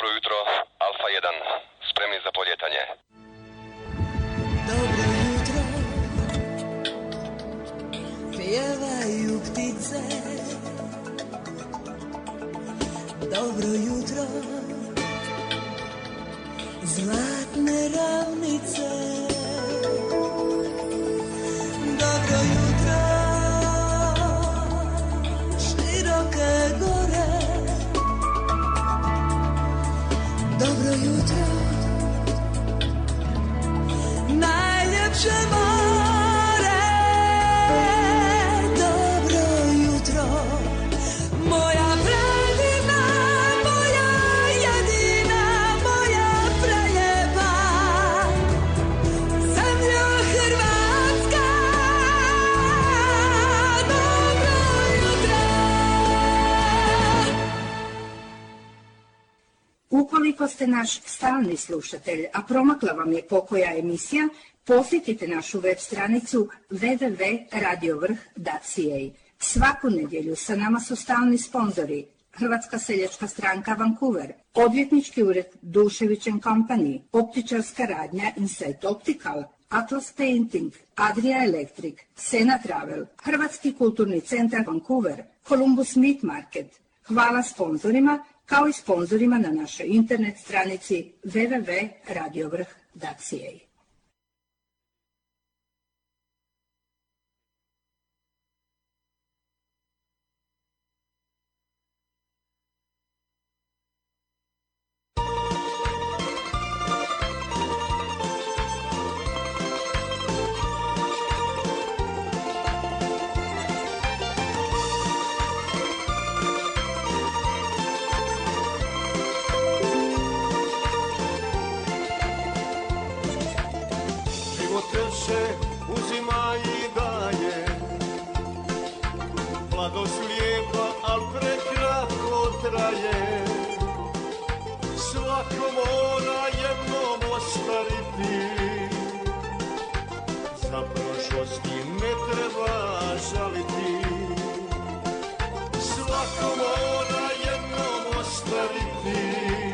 Dobro jutro, Alfa 1, spremni za poljetanje. Dobro jutro, pjevaju ptice. Dobro jutro, zlatne ravnice. Dobro jutro, široke gore. Dobro jutro, najljepše more. Dobro jutro, moja predivna, moja jedina, moja preljepa zemlja Hrvatska. Dobro jutro. Ukoliko ste naš stalni slušatelj, a promakla vam je pokoja emisija, posjetite našu web stranicu www.radiovrh.ca. Svaku nedjelju sa nama su stalni sponzori Hrvatska seljačka stranka Vancouver, odvjetnički ured Dušević & Company, optičarska radnja Insight Optical, Atlas Painting, Adria Electric, Sena Travel, Hrvatski kulturni centar Vancouver, Columbus Meat Market. Hvala sponzorima, kao i sponzorima na našoj internet stranici www.radiovrh.ca. Uzima i daje, mladost lijepa, al prekratko traje. Svako mora jednom ostariti, za prošlosti ne treba žaliti. Svako mora jednom ostariti,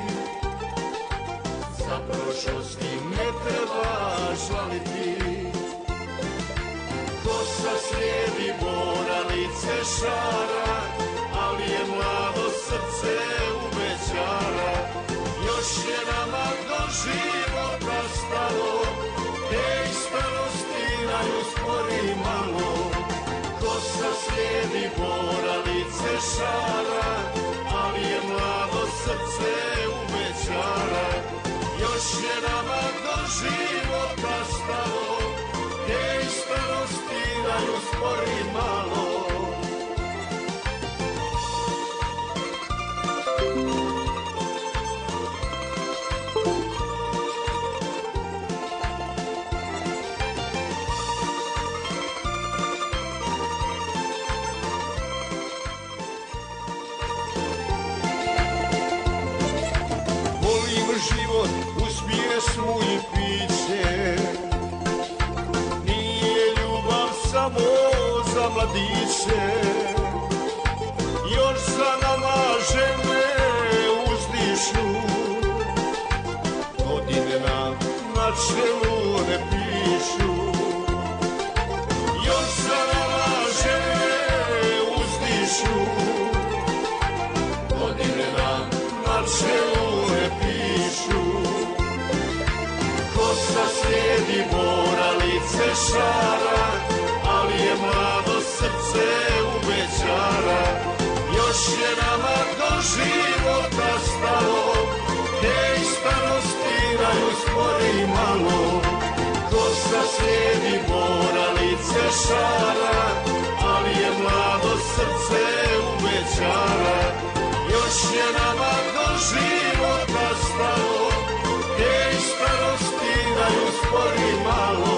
za prošlosti ne treba žaliti. Kosa slijedi mora, lice šara, ali je mlado srce u bećara. Još je nama do života stalo, ej starosti nam uspori malo. Kosa slijedi mora, lice šara, ali je mlado srce u bećara. Još je nama do života stalo, ej starosti nam uspori malo. Volim život uz pjesmu i piće, samo za mladiće. Još za nama žene uzdišu, godine nam na čelu ne pišu. Još za nama žene uzdišu, godine nam na čelu ne pišu. Kosa slijedi mora, lice šara, ali je mlado srce u bećara. Još je nama do života stalo, ej starosti nam uspori malo. Kosa slijedi mora, lice šara, ali je mlado srce u bećara. Još je nama do života stalo, ej starosti nam uspori malo.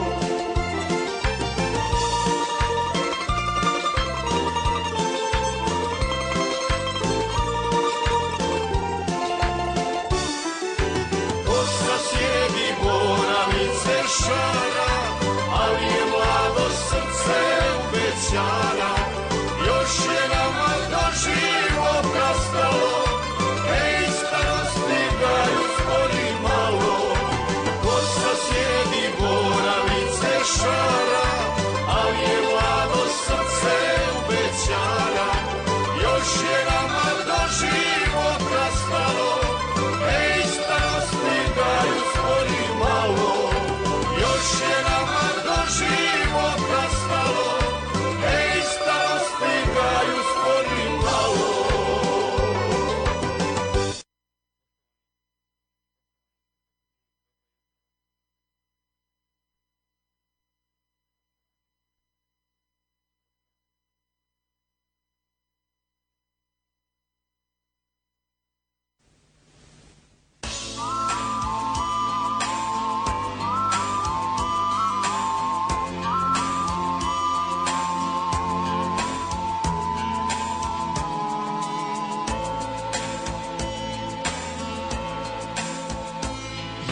Šara, ali je mlado srce u bećara. Još je nama do života stalo, ej starosti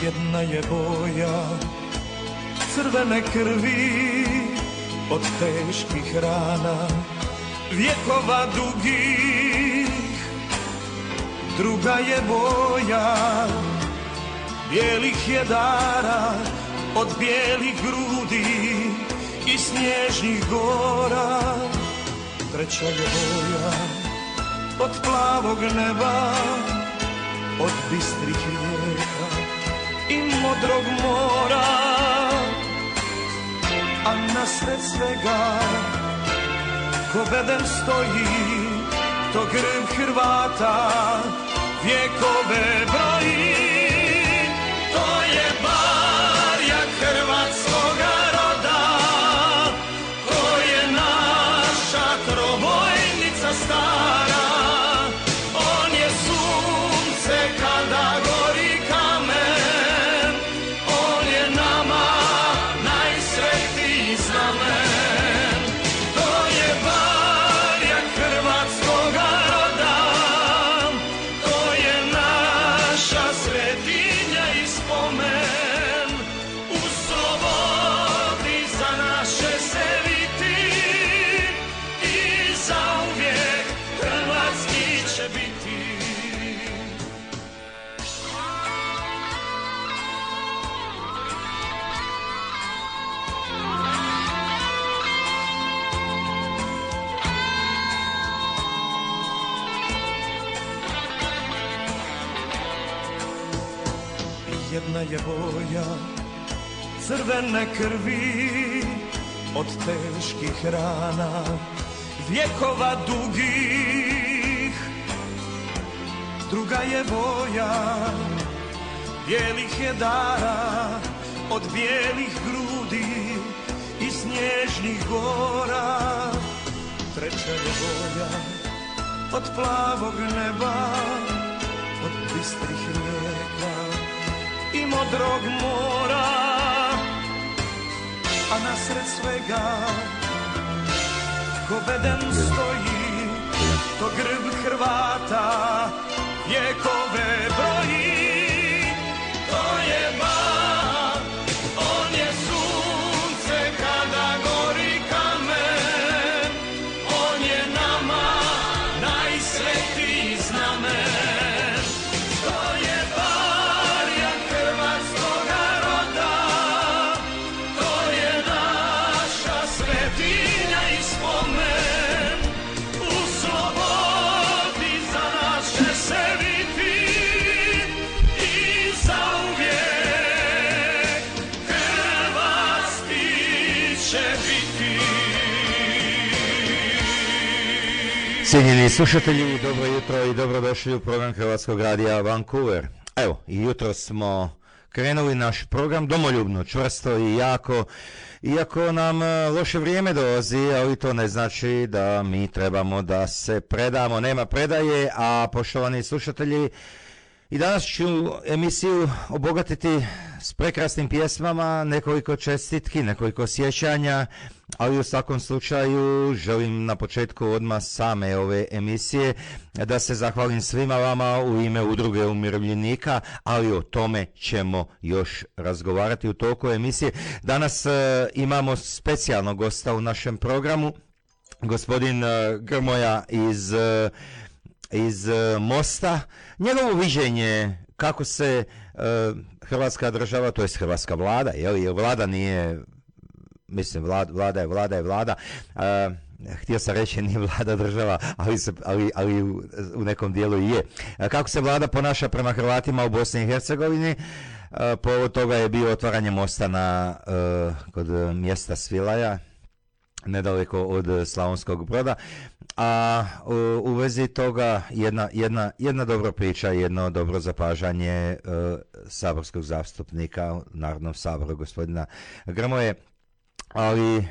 Jedna je boja crvene krvi od teških rana, vjekova dugih. Druga je boja bijelih jedara od bijelih grudi i snježnih gora. Treća je boja od plavog neba, od bistrih rijeka i modrog mora. A nasred svega ko beden stoji, to grb Hrvata vjekove broji. To je barjak hrvatskoga roda, to je naša trobojnica stara. On je sunce kada gori kamen, on je nama najsvetiji znamen. To je barjak hrvatskoga roda, to je naša svetinja i spomen. U slobodi za naše se viti i zauvijek hrvatski će biti. Jedna je boja crvene krvi od teških rana, vjekova dugih. Druga je boja bijelih jedara od bijelih grudi i snježnih gora. Treća je boja od plavog neba, od bistrih rijeka i modrog mora. A nasred svega ko beden stoji, to grb Hrvata vjekove broji. To je bar, on je sunce kada gori kamen, on je nama najsvetiji znamen. To je barjak hrvatskoga roda, to je naša svetinja i spomen. U slobodi za naše se viti i zauvijek hrvatski će biti. Cijenjeni slušatelji, dobro jutro i dobrodošli u program Hrvatskog radija Vancouver. Evo, i jutro smo krenuli naš program domoljubno, čvrsto i jako, iako nam loše vrijeme dolazi, ali to ne znači da mi trebamo da se predamo. Nema predaje, a poštovani slušatelji, i danas ću emisiju obogatiti s prekrasnim pjesmama, nekoliko čestitki, nekoliko sjećanja, ali u svakom slučaju želim na početku odmah same ove emisije da se zahvalim svima vama u ime Udruge umirovljenika, ali o tome ćemo još razgovarati u toku emisije. Danas imamo specijalnog gosta u našem programu, gospodin Grmoja iz Mosta. Njegovo viđenje kako se Hrvatska država, to jest Hrvatska vlada, jer vlada nije, mislim, vlada je vlada, htio sam reći nije vlada država, ali u nekom dijelu i je. Kako se vlada ponaša prema Hrvatima u Bosni i Hercegovini, povod toga je bio otvaranje mosta kod mjesta Svilaja, nedaleko od Slavonskog Broda, a u vezi toga jedna dobra priča, jedno dobro zapažanje saborskog zastupnika u Narodnom saboru, gospodina Grmoje. ali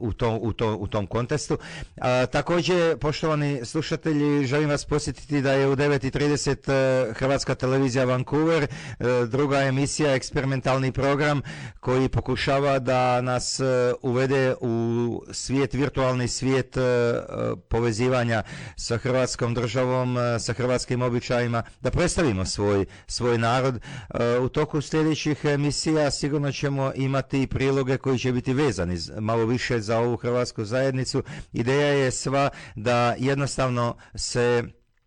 u tom kontekstu. Također, poštovani slušatelji, želim vas posjetiti da je u 9:30 Hrvatska televizija Vancouver, druga emisija, eksperimentalni program koji pokušava da nas uvede u svijet, virtualni svijet povezivanja sa Hrvatskom državom, sa hrvatskim običajima, da predstavimo svoj narod. U toku sljedećih emisija sigurno ćemo imati priloge koji će biti vezani malo više za ovu hrvatsku zajednicu. Ideja je sva da jednostavno se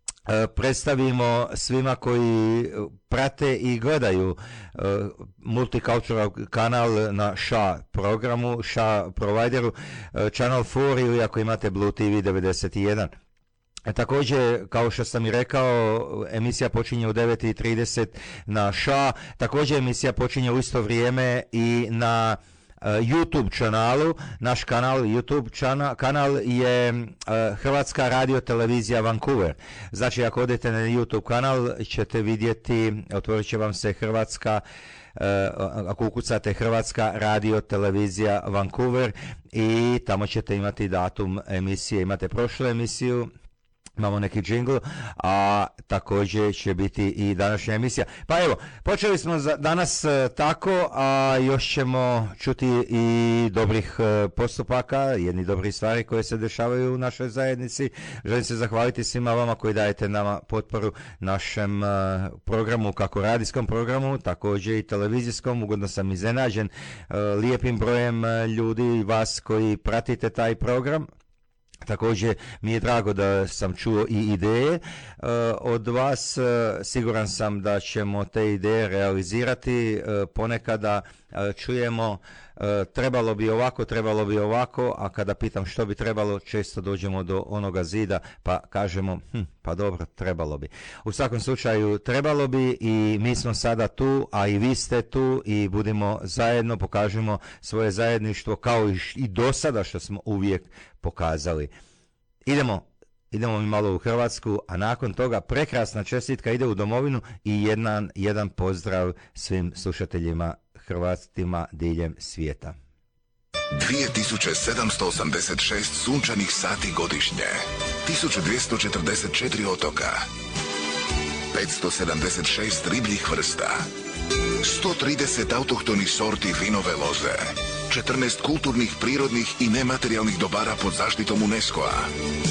predstavimo svima koji prate i gledaju Multicultural kanal na ŠA programu, ŠA provideru, Channel 4 ili ako imate Blue TV 91. Također, kao što sam i rekao, emisija počinje u 9:30 na ŠA. Također emisija počinje u isto vrijeme i na YouTube kanalu. Naš kanal, YouTube kanal je Hrvatska radio televizija Vancouver. Znači, ako odete na YouTube kanal ćete vidjeti, otvorit će vam se Hrvatska, ako ukucate Hrvatska radio televizija Vancouver i tamo ćete imati datum emisije. Imate prošlu emisiju, imamo neki džingl, a također će biti i današnja emisija. Pa evo, počeli smo danas tako, a još ćemo čuti i dobrih postupaka, jedni dobrih stvari koje se dešavaju u našoj zajednici. Želim se zahvaliti svima vama koji dajete nama potporu našem programu, kako radijskom programu, također i televizijskom. Ugodno sam iznenađen lijepim brojem ljudi, vas koji pratite taj program. Također mi je drago da sam čuo i ideje od vas. Siguran sam da ćemo te ideje realizirati. Ponekada čujemo trebalo bi ovako, a kada pitam što bi trebalo, često dođemo do onoga zida pa kažemo pa dobro, trebalo bi. U svakom slučaju trebalo bi i mi smo sada tu, a i vi ste tu i budimo zajedno, pokažemo svoje zajedništvo kao i do sada što smo uvijek pokazali. Idemo mi malo u Hrvatsku, a nakon toga prekrasna čestitka ide u domovinu i jedan pozdrav svim slušateljima Hrvatima diljem svijeta. 2786 sunčanih sati godišnje, 1244 otoka, 576 ribljih vrsta, 130 autohtonih sorti vinove loze, 14 kulturnih, prirodnih i nematerijalnih dobara pod zaštitom UNESCO-a.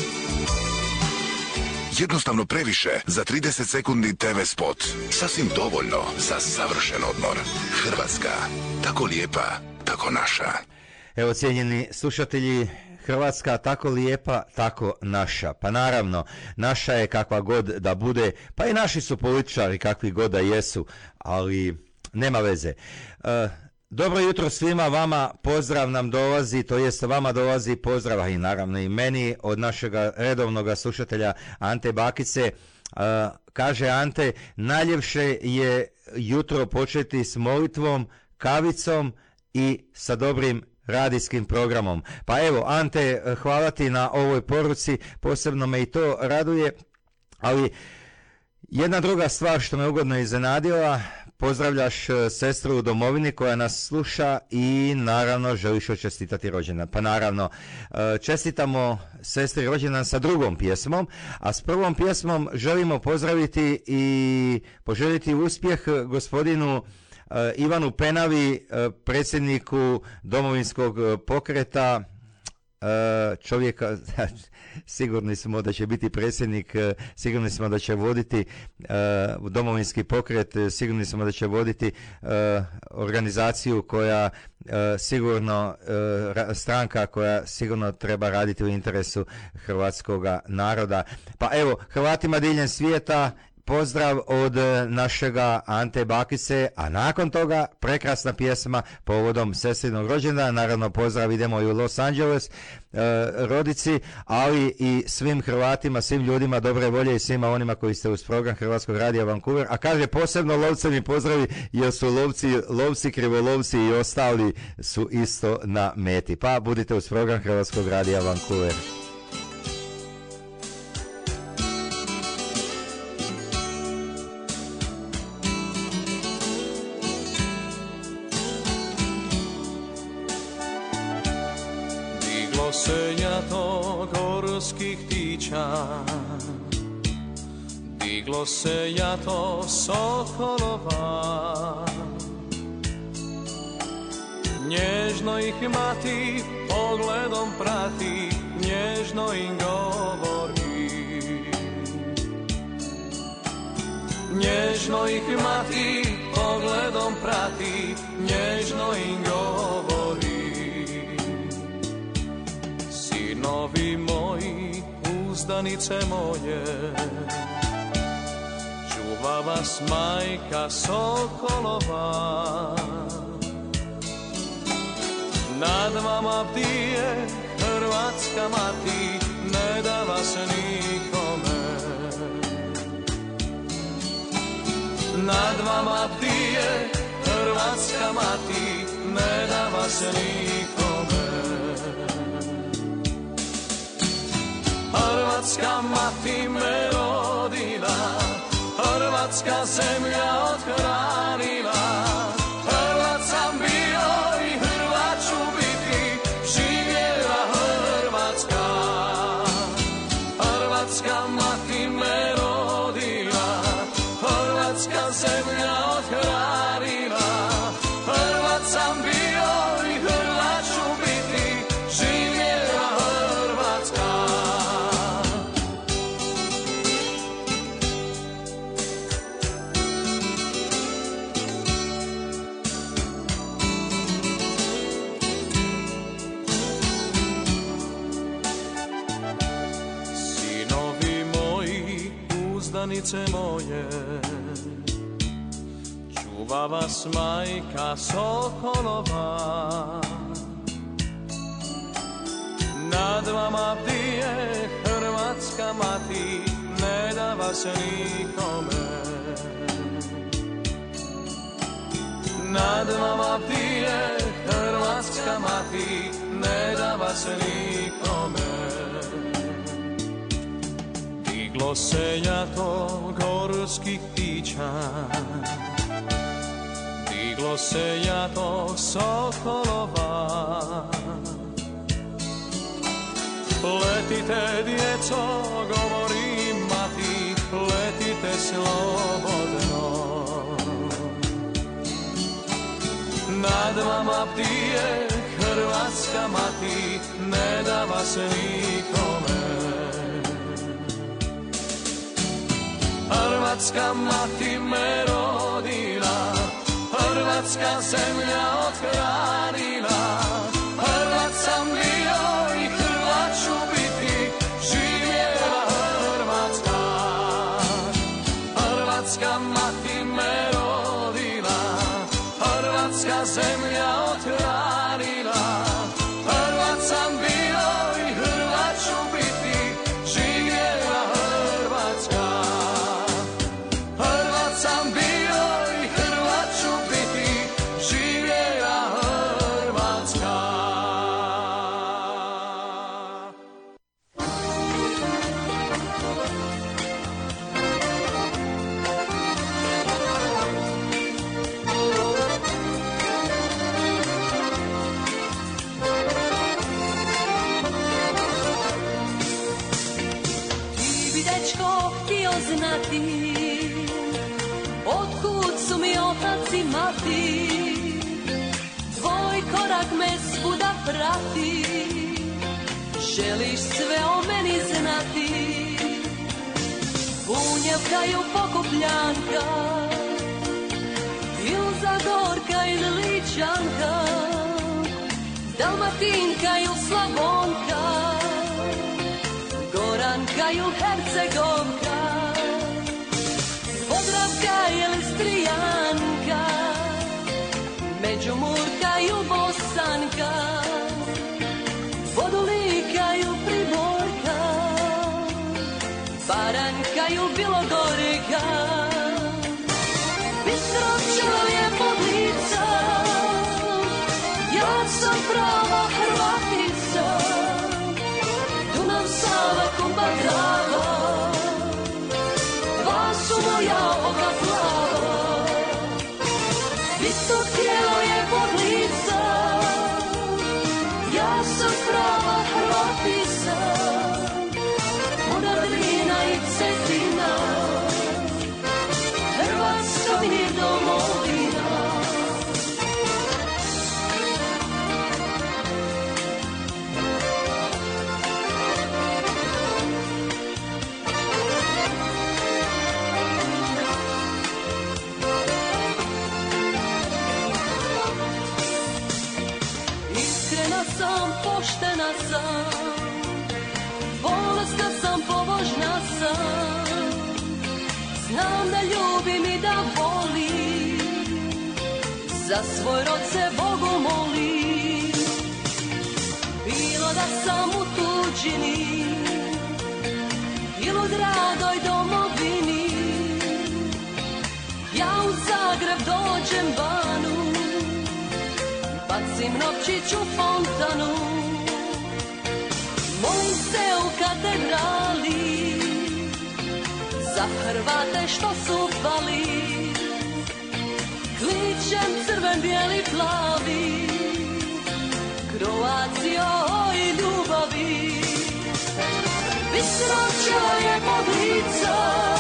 Jednostavno previše za 30 sekundi TV spot. Sasvim dovoljno za savršen odmor. Hrvatska, tako lijepa, tako naša. Evo, cijenjeni slušatelji, Hrvatska tako lijepa, tako naša. Pa naravno, naša je kakva god da bude, pa i naši su političari kakvi god da jesu, ali nema veze. Dobro jutro svima vama, pozdrav nam dolazi, to jest vama dolazi pozdrav, i naravno i meni, od našeg redovnog slušatelja Ante Bakice. Kaže Ante, najljepše je jutro početi s molitvom, kavicom i sa dobrim radijskim programom. Pa evo, Ante, hvala ti na ovoj poruci, posebno me i to raduje, ali jedna druga stvar što me ugodno iznenadila, pozdravljaš sestru u domovini koja nas sluša i naravno želiš joj čestitati rođendan. Pa naravno, čestitamo sestri rođendan sa drugom pjesmom, a s prvom pjesmom želimo pozdraviti i poželjeti uspjeh gospodinu Ivanu Penavi, predsjedniku Domovinskog pokreta, čovjeka, sigurni smo da će biti predsjednik, sigurni smo da će voditi Domovinski pokret, sigurni smo da će voditi organizaciju koja sigurno, stranka koja sigurno treba raditi u interesu hrvatskoga naroda. Pa evo, Hrvatima diljem svijeta pozdrav od našega Ante Bakice, a nakon toga prekrasna pjesma povodom sestrinog rođendana. Naravno pozdrav idemo i u Los Angeles rodici, ali i svim Hrvatima, svim ljudima dobre volje i svima onima koji ste uz program Hrvatskog radija Vancouver, a kaže posebno lovcem pozdravi jer su lovci, krivolovci i ostali su isto na meti. Pa budite uz program Hrvatskog radija Vancouver. Diglo se jato gorskih ptića, diglo se jato sokolova. Nježno ih mati pogledom prati, nježno im govori. Nježno ih mati pogledom prati, nježno im govori. Sinovi moji, uzdanice moje, čuva vas majka sokolova. Nad vama bdije Hrvatska mati, ne da vas nikome. Nad vama bdije Hrvatska mati, ne da vas nikome. Hrvatska mati me rodila, Hrvatska zemlja othranila. Hrvat sam bio i Hrvat ću biti, živjela Hrvatska. Hrvatska mati me rodila, Hrvatska zemlja othranila. Hrvat sam bio i Hrvat ću biti, živjela Hrvatska. Sinovi moji, uzdanice moje, čuva vas majka sokolova. Nad vama bdije Hrvatska mati, ne da vas nikome. Nad vama bdije Hrvatska mati, ne da vas nikome. Diglo se jato gorskih ptića, diglo se jato sokolova. Letite djeco, govori mati, letite slobodno. Nad vama bdije Hrvatska mati, ne da vas nikome. Hrvatska mati me rodila, Hrvatska zemlja othranila. Hrvat sam bio i Hrvat ću biti, živjela Hrvatska. Hrvatska mati me rodila, Hrvatska zemlja othranila. Hrvat sam bio i Hrvat ću biti, živjela Hrvatska. Hrvat sam bio i Hrvat ću biti, živjela Hrvatska. Ti bi dečko htio znati otkud su mi otac i mati. Tvoj korak me svuda prati, želiš sve o meni znati. Bunjevka i Pokupljanka, ili Zagorka ili Ličanka, Dalmatinka ili Slavonka, Goranka ili Hercegovka, Podravka ili Strijanka, Međimurka ili Bosanka, Vodulika ili Primorka, Baranjka ili Bilogorka. Bistrovče lijepog lica, ja sam prava Hrvatica. Dunav, Sava, Kupa, Drava, dva su moja oka plava. Visok tijelo lijepog lica, ja sam prava Hrvatica. poštena sam, bolesna sam, pobožna sam, znam da ljubim i da volim, za svoj rod se Bogu molim. Bilo da sam u tuđini ili u dragoj domovini, ja u Zagreb dođem Banu, bacim novčić u fontanu, molim se u katedrali za Hrvate što su pali, kličem crven, bijeli, plavi, Kroacijo i ljubavi. Bistroća je podlica,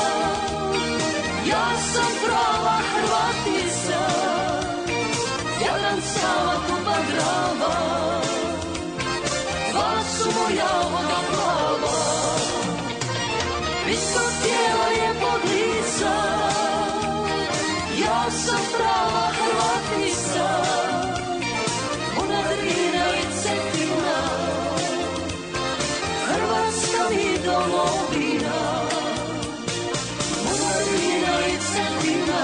ja sam prava Hrvatica, Jadran, Sava, Kupa, Drava, dva su moja voda plava. Bisto tijelo je podlica, ja sam prava Hrvatica, ona Drina i Cetina, Hrvatska mi domovina, ona Drina i Cetina,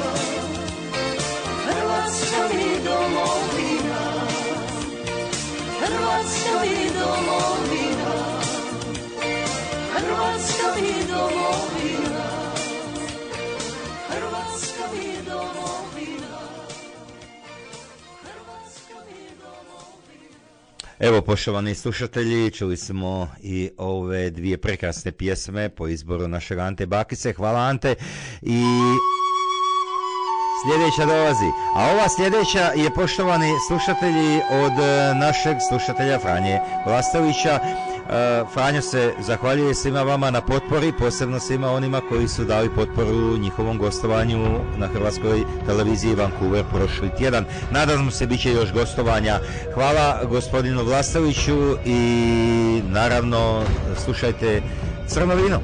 Hrvatska mi domovina, Hrvatska mi domovina, Hrvatska mi domovina, Hrvatska mi domovina, Hrvatska mi domovina. Evo, poštovani slušatelji, čuli smo i ove dvije prekrasne pjesme po izboru našeg Ante Bakice. Hvala, Ante. I sljedeća dolazi. A ova sljedeća je, poštovani slušatelji, od našeg slušatelja Franje Vlastovića. Franjo se zahvaljuje svima vama na potpori, posebno svima onima koji su dali potporu njihovom gostovanju na hrvatskoj televiziji Vancouver prošli tjedan. Nadam se bit će još gostovanja. Hvala gospodinu Vlastoviću i naravno slušajte Crno vino.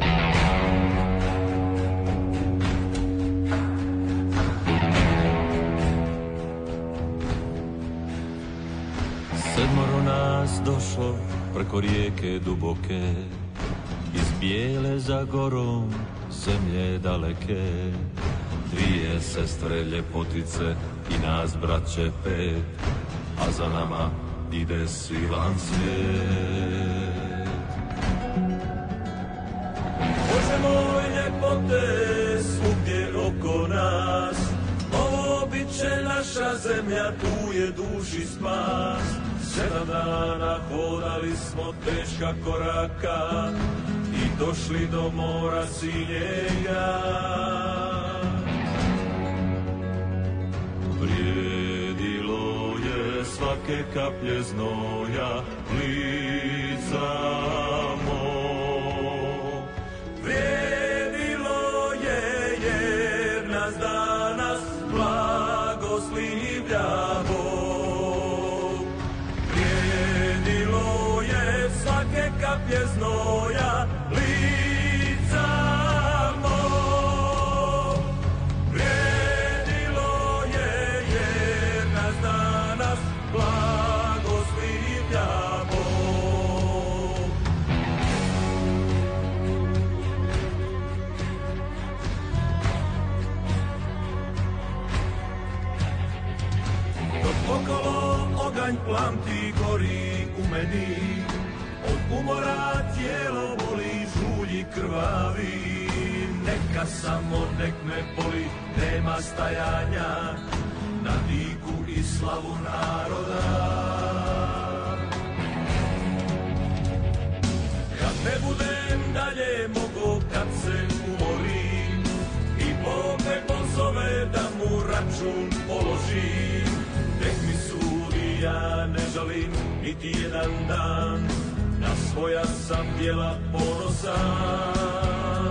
Sedmoro nas došlo preko rijeke duboke, iz bijele za gorom zemlje daleke. Dvije sestre ljepotice i nas braće pet, a za nama ide silan svijet. Bože moj, ljepote svugdje oko nas, ovo bit će naša zemlja, tu je duši spas. 7 dana hodali smo teška koraka i došli do mora sinjega. Vrijedilo je svake kaplje znoja lica mog. Vrijedilo je jer nas danas blagoslivlja Bog. Vrijedilo je svake kaplje znoja lica mog. Vrijedilo je jer nas danas blagoslivlja Bog. Dok okolo oganj plamti gori u meni, od umora tijelo boli, žulji krvavi. Neka samo nek me boli, nema stajanja na diku i slavu naroda. Kad ne budem dalje mogo, kad se umorim i Bog me pozove da mu račun položim, nek mi sudi, ja ne žalim niti jedan dan, na svoja sam djela ponosan.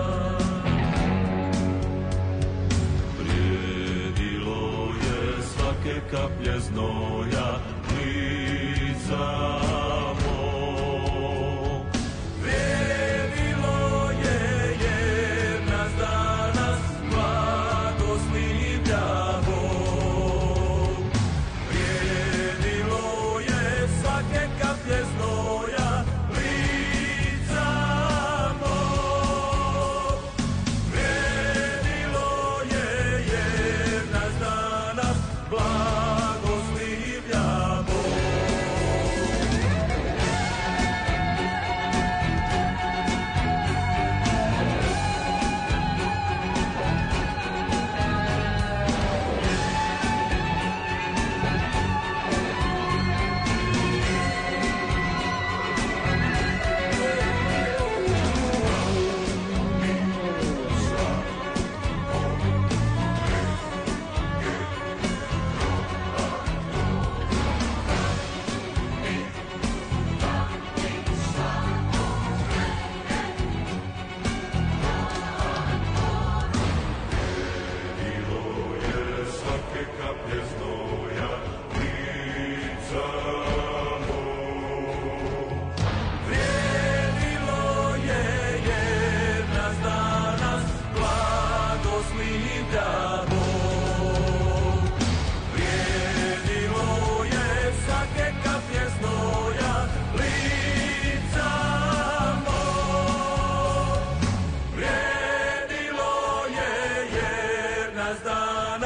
Vrijedilo je svake kaplje znoja lica mog. Vrijedilo je jer nas danas blagoslivlja Bog. Vrijedilo je svake kaplje znoja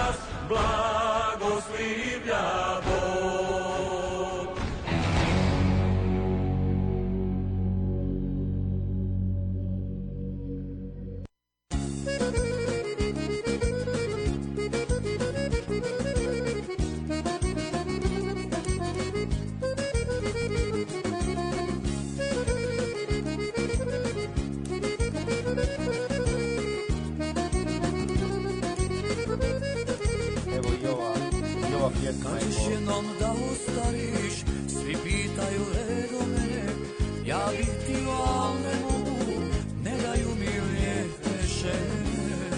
nas blagoslivlja Bog. Kad ćeš jednom da ostariš, svi pitaju redom mene, ja bih ti al ne mogu, ne daju mi lijepe žene.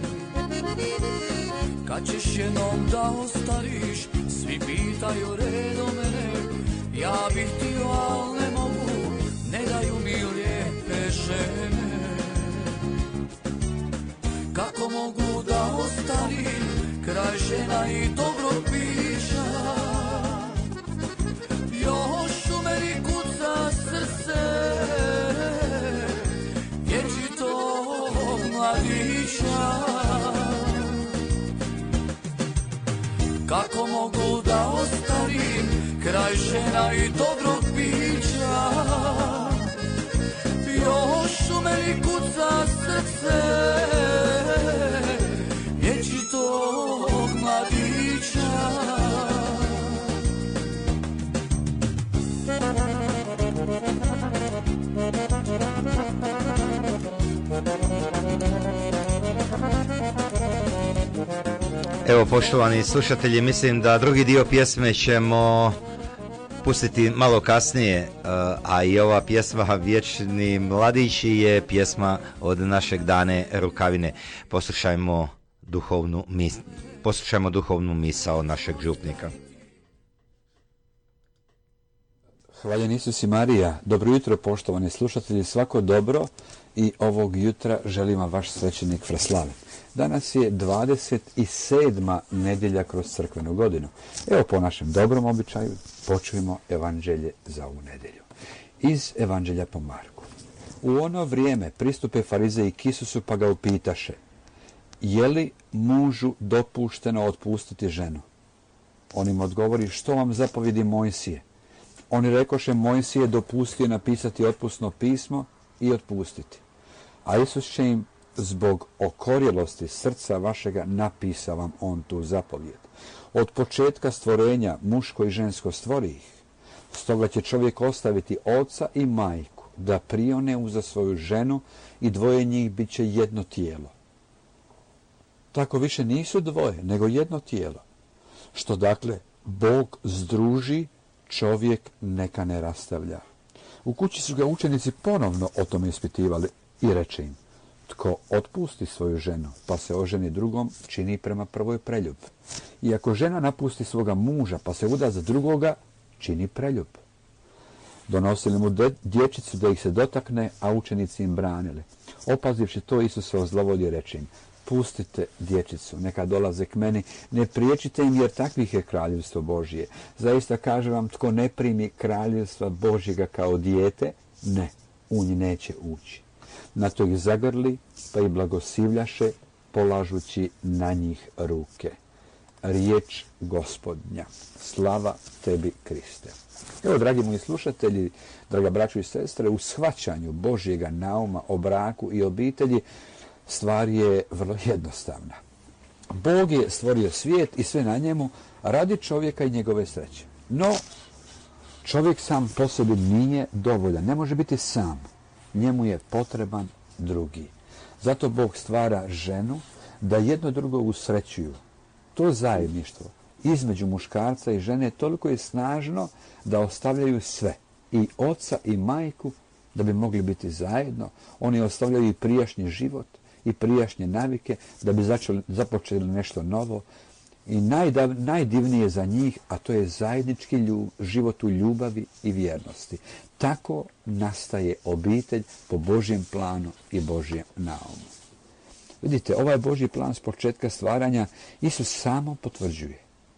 Kad ćeš jednom da ostariš, svi pitaju redom mene, ja bih ti al ne mogu, ne daju mi lijepe žene. Kako mogu da ostarim kraj žena i dobrog pića, još u meni kuca srce vječitog mladića. Kako mogu da ostarim kraj žena i dobrog pića, još u meni kuca srce vječitog mladića. Evo, poštovani slušatelji, mislim da drugi dio pjesme ćemo pustiti malo kasnije, a i ova pjesma Vječni mladići je pjesma od našeg Dane Rukavine. Poslušajmo duhovnu misao našeg župnika. Hvaljen Isus i Marija, dobro jutro poštovani slušatelji, svako dobro i ovog jutra želim vam vaš svećenik Freslav. Danas je 27. nedjelja kroz crkvenu godinu. Evo po našem dobrom običaju počujemo evanđelje za ovu nedjelju. Iz evanđelja po Marku. U ono vrijeme pristupe farizeji k Isusu pa ga upitaše: je li mužu dopušteno otpustiti ženu? On im odgovori: što vam zapovjedi Mojsije? Oni rekoše: Mojsije dopustio napisati otpusno pismo i otpustiti. A Isus će im: zbog okorjelosti srca vašega napisa vam on tu zapovjed. Od početka stvorenja muško i žensko stvori ih. Stoga će čovjek ostaviti oca i majku, da prione uza svoju ženu i dvoje njih bit će jedno tijelo. Tako više nisu dvoje, nego jedno tijelo. Što dakle Bog združi, čovjek neka ne rastavlja. U kući su ga učenici ponovno o tome ispitivali i reče im: tko otpusti svoju ženu pa se oženi drugom, čini prema prvoj preljub. I ako žena napusti svoga muža pa se uda za drugoga, čini preljub. Donosili mu dječicu da ih se dotakne, a učenici im branili. Opazivši to, Isus se ozlovodio i reče im: pustite dječicu, neka dolaze k meni, ne priječite im, jer takvih je kraljevstvo Božje. Zaista kažem vam, tko ne primi kraljevstva Božjega kao dijete, ne, u nji neće ući. Na to ih zagrli, pa ih blagoslivljaše, polažući na njih ruke. Riječ Gospodnja. Slava tebi, Kriste. Evo, dragi moji slušatelji, draga braćo i sestre, u shvaćanju Božjega nauma o braku i obitelji stvar je vrlo jednostavna. Bog je stvorio svijet i sve na njemu radi čovjeka i njegove sreće. No, čovjek sam po sebi nije dovoljan, ne može biti sam. Njemu je potreban drugi. Zato Bog stvara ženu da jedno drugo usrećuju. To zajedništvo između muškarca i žene toliko je snažno da ostavljaju sve, i oca i majku, da bi mogli biti zajedno. Oni ostavljaju i prijašnji život i prijašnje navike da bi započeli nešto novo. I najdivnije za njih, a to je zajednički život u ljubavi i vjernosti. Tako nastaje obitelj po Božjem planu i Božjem naumu. Vidite, ovaj Božji plan s početka stvaranja Isus samo potvrđuje.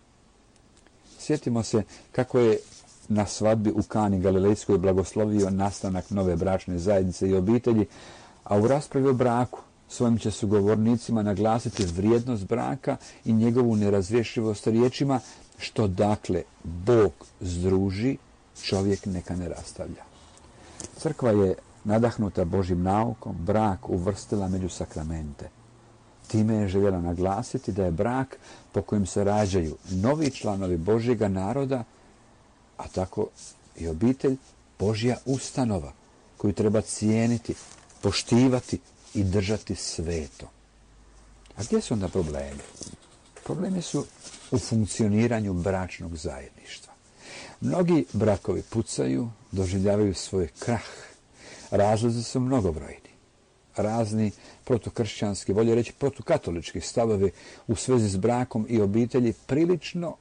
Sjetimo se kako je na svadbi u Kani Galilejskoj blagoslovio nastanak nove bračne zajednice i obitelji, a u raspravi o braku Svojim će sugovornicima naglasiti vrijednost braka i njegovu nerazrješivost riječima, što dakle Bog združi, čovjek neka ne rastavlja. Crkva je nadahnuta Božjim naukom brak uvrstila među sakramente. Time je željela naglasiti da je brak po kojem se rađaju novi članovi Božjega naroda, a tako i obitelj, Božja ustanova koju treba cijeniti, poštivati i držati sveto. A gdje su onda problemi? Problemi su u funkcioniranju bračnog zajedništva. Mnogi brakovi pucaju, doživljavaju svoj krah. Razlozi su mnogobrojni. Razni protukršćanski, bolje reći protukatolički stavovi u svezi s brakom i obitelji prilično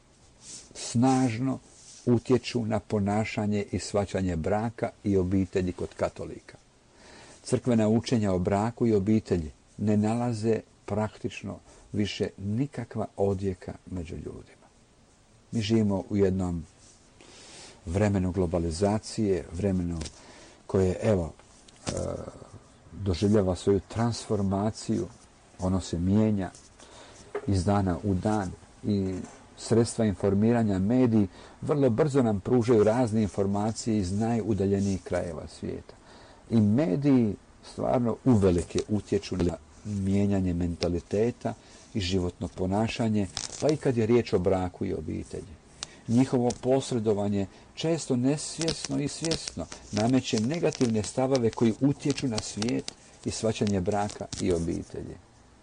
snažno utječu na ponašanje i shvaćanje braka i obitelji kod katolika. Crkvena učenja o braku i obitelji ne nalaze praktično više nikakva odjeka među ljudima. Mi živimo u jednom vremenu globalizacije, vremenu koje, doživljava svoju transformaciju, ono se mijenja iz dana u dan i sredstva informiranja, mediji, vrlo brzo nam pružaju razne informacije iz najudaljenijih krajeva svijeta. I mediji stvarno uvelike utječu na mijenjanje mentaliteta i životno ponašanje, pa i kad je riječ o braku i obitelji. Njihovo posredovanje često nesvjesno i svjesno nameće negativne stavove koji utječu na svijet i shvaćanje braka i obitelji.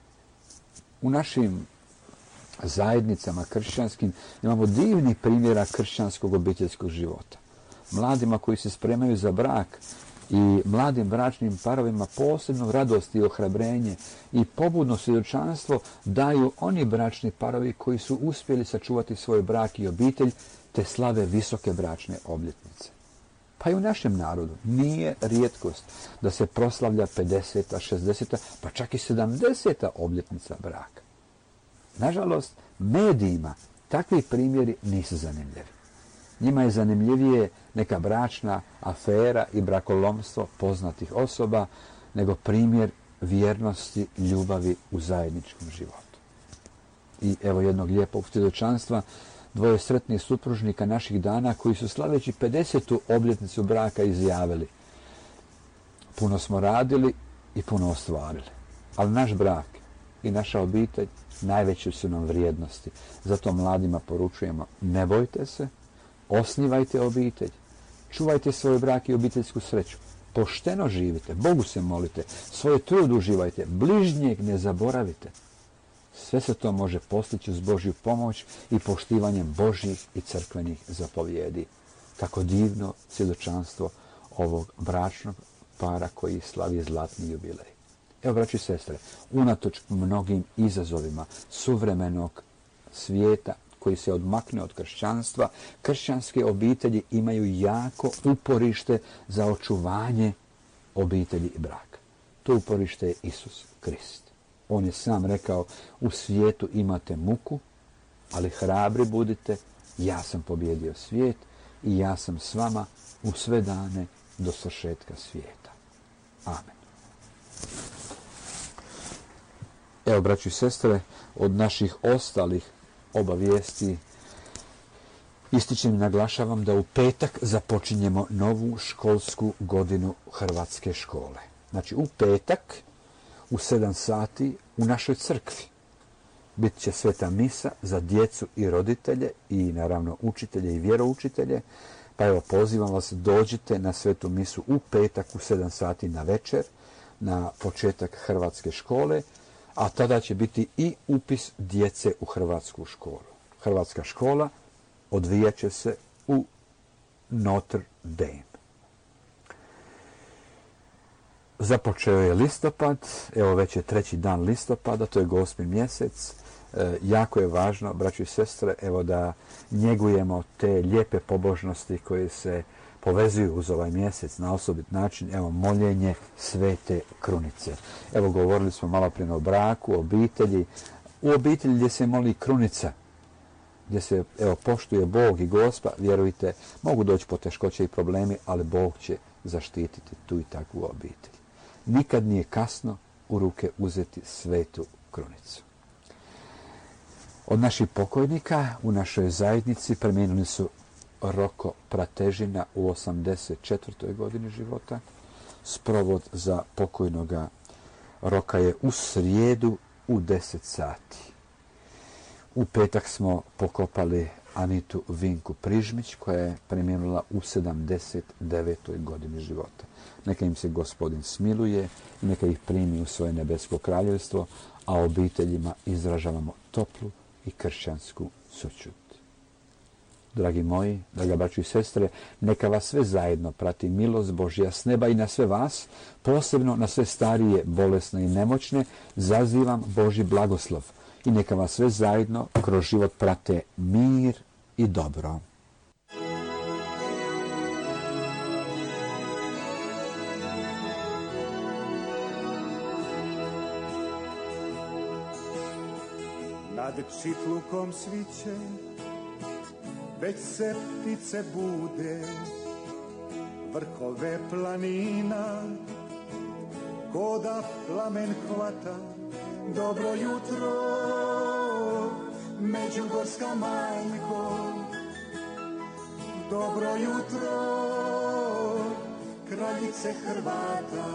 U našim zajednicama kršćanskim imamo divnih primjera kršćanskog obiteljskog života. Mladima koji se spremaju za brak i mladim bračnim parovima posebno radost i ohrabrenje i pobudno svjedočanstvo daju oni bračni parovi koji su uspjeli sačuvati svoj brak i obitelj te slave visoke bračne obljetnice. Pa i u našem narodu nije rijetkost da se proslavlja 50., 60., pa čak i 70. obljetnica braka. Nažalost, medijima takvi primjeri nisu zanimljivi. Njima je zanimljivije neka bračna afera i brakolomstvo poznatih osoba nego primjer vjernosti, ljubavi u zajedničkom životu. I evo jednog lijepog svjedočanstva, dvoje sretnih supružnika naših dana koji su slaveći 50. obljetnicu braka izjavili: puno smo radili i puno ostvarili, ali naš brak i naša obitelj najveće su nam vrijednosti. Zato mladima poručujemo: ne bojte se, osnivajte obitelj, čuvajte svoj brak i obiteljsku sreću, pošteno živite, Bogu se molite, svoj trud uživajte, bližnjeg ne zaboravite. Sve se to može postići uz Božju pomoć i poštivanjem Božjih i crkvenih zapovjedi. Kako divno svjedočanstvo ovog bračnog para koji slavi zlatni jubilej. Evo, braći i sestre, unatoč mnogim izazovima suvremenog svijeta koji se odmakne od kršćanstva, kršćanske obitelji imaju jako uporište za očuvanje obitelji i braka. To uporište je Isus Krist. On je sam rekao: u svijetu imate muku, ali hrabri budite, ja sam pobijedio svijet i ja sam s vama u sve dane do svršetka svijeta. Amen. Evo, braći i sestre, od naših ostalih obavijesti ističem i naglašavam da u petak započinjemo novu školsku godinu Hrvatske škole. Znači, u petak u 7 sati u našoj crkvi bit će sveta misa za djecu i roditelje i naravno učitelje i vjeroučitelje. Pa evo, pozivam vas, dođite na svetu misu u petak u 7 sati na večer, na početak Hrvatske škole, a tada će biti i upis djece u Hrvatsku školu. Hrvatska škola odvijat će se u Notre Dame. Započeo je listopad, evo već je 3. dan listopada, to je Gospin mjesec. Jako je važno, braći i sestre, evo da njegujemo te lijepe pobožnosti koje se povezuju uz ovaj mjesec na osobit način. Evo, moljenje Svete Krunice. Evo, govorili smo malo prije o braku, o obitelji. U obitelji gdje se moli Krunica, gdje se poštuje Bog i Gospa, vjerujte, mogu doći poteškoće i problemi, ali Bog će zaštititi tu i takvu obitelj. Nikad nije kasno u ruke uzeti svetu krunicu. Od naših pokojnika u našoj zajednici preminuli su Roko Pratežina u 84. godini života. Sprovod za pokojnoga Roka je u srijedu u 10 sati. U petak smo pokopali Anitu Vinku Prižmić, koja je preminula u 79. godini života. Neka im se Gospodin smiluje, neka ih primi u svoje nebesko kraljevstvo, a obiteljima izražavamo toplu i kršćansku sućut. Dragi moji, draga braćo i sestre, neka vas sve zajedno prati milost Božja s neba i na sve vas, posebno na sve starije, bolesne i nemoćne, zazivam Božji blagoslov i neka vas sve zajedno kroz život prate mir i dobro. Nad čitlukom sviće, već se ptice bude, vrhove planina, koda plamen hvata. Dobro jutro, Međugorska majko, dobro jutro, kraljice Hrvata.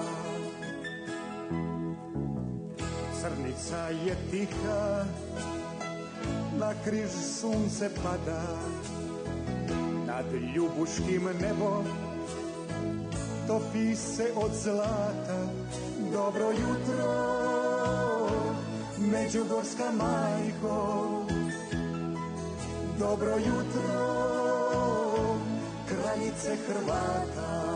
Crnica je tiha, na križ sunce pada, nad ljubuškim nebom topi se od zlata. Dobro jutro, Međugorska majko, dobro jutro, kraljice Hrvata.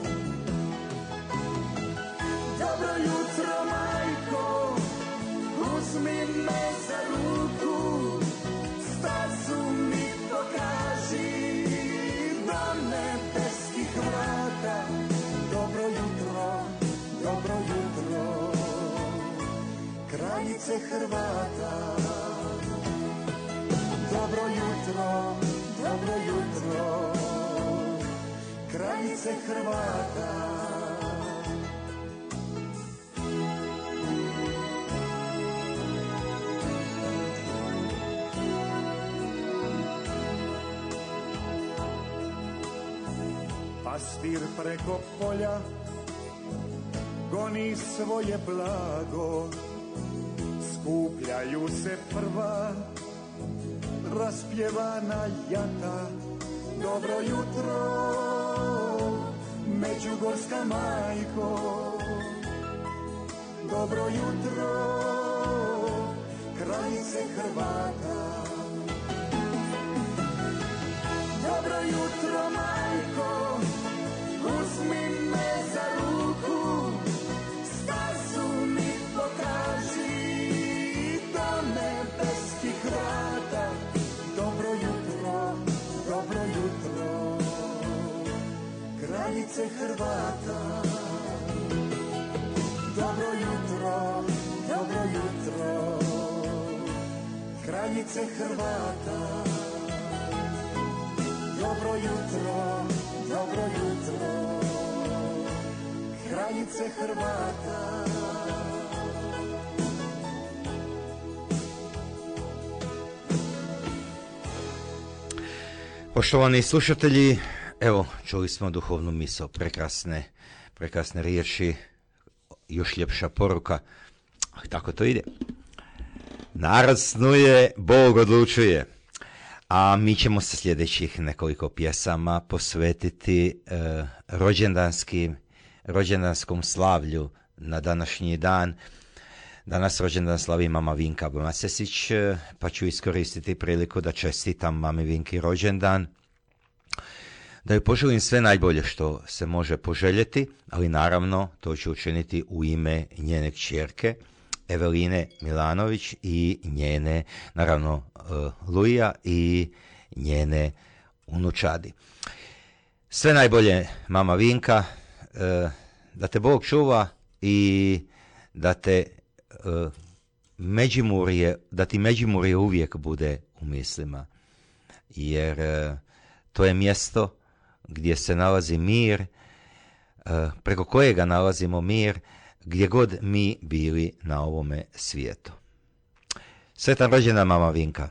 Dobro jutro, majko, uzmi me za ruku, stazu mi pokaži do nebeskih vrata. Dobro jutro, kraljice Hrvata. Dobro jutro, kraljice Hrvata. Pastir preko polja goni svoje blago, skupljaju se prva raspjevana jata. Dobro jutro, Međugorska majko, dobro jutro, kraljice Hrvata. Dobro jutro, majko, uzmi me za ruku, stazu mi pokaži do nebeskih vrata. Dobro jutro, kraljice Hrvata. Dobro jutro, kraljice Hrvata. Dobro jutro, kraljice Hrvata. Poštovani slušatelji, evo, čuli smo duhovnu misao, prekrasne riječi, još ljepša poruka. Tako to ide. Narod snuje, Bog odlučuje. A mi ćemo se sljedećih nekoliko pjesama posvetiti rođendanskom slavlju na današnji dan. Danas rođendan slavi mama Vinka Masesić, pa ću iskoristiti priliku da čestitam mami Vinki rođendan, da joj poželim sve najbolje što se može poželjeti, ali naravno to ću učiniti u ime njene kćerke Eveline Milanović i njene, naravno, Luija i njene unučadi. Sve najbolje, mama Vinka, da te Bog čuva i da te ti Međimurje uvijek bude u mislima, jer to je mjesto gdje se nalazi mir, preko kojega nalazimo mir, gdje god mi bili na ovome svijetu. Sretan rođendan, mama Vinka.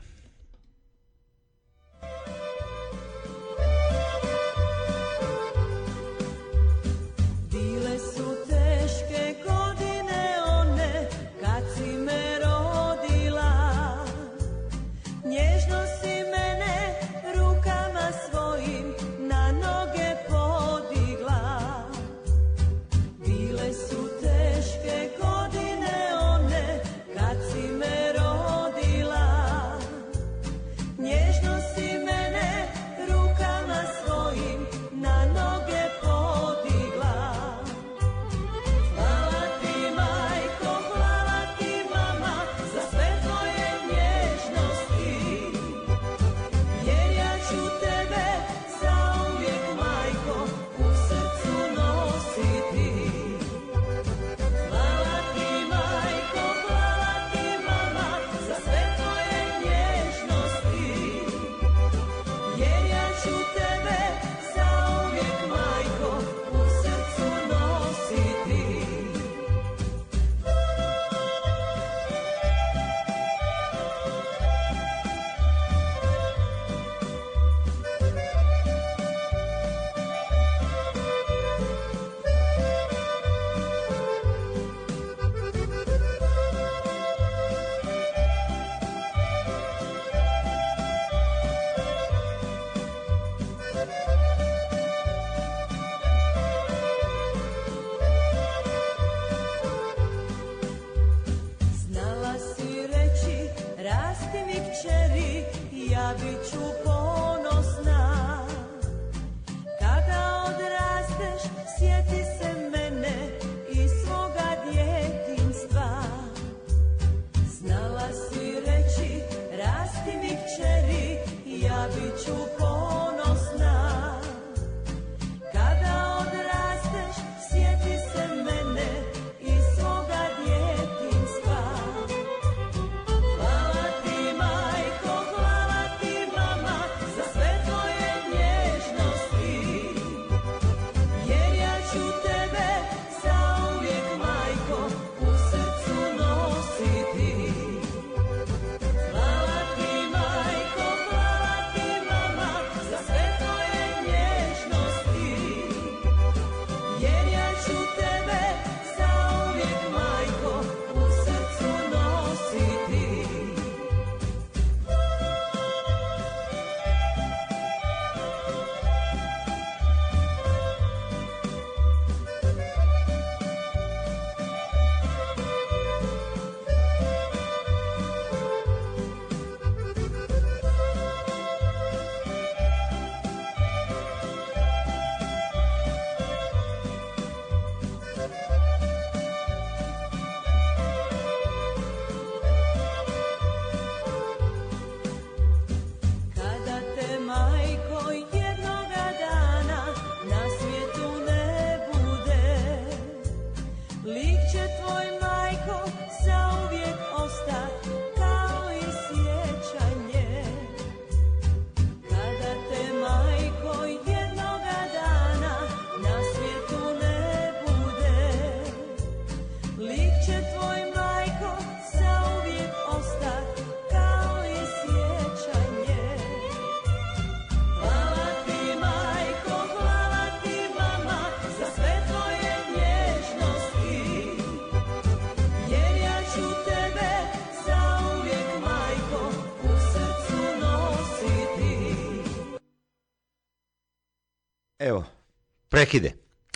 Evo, prekide.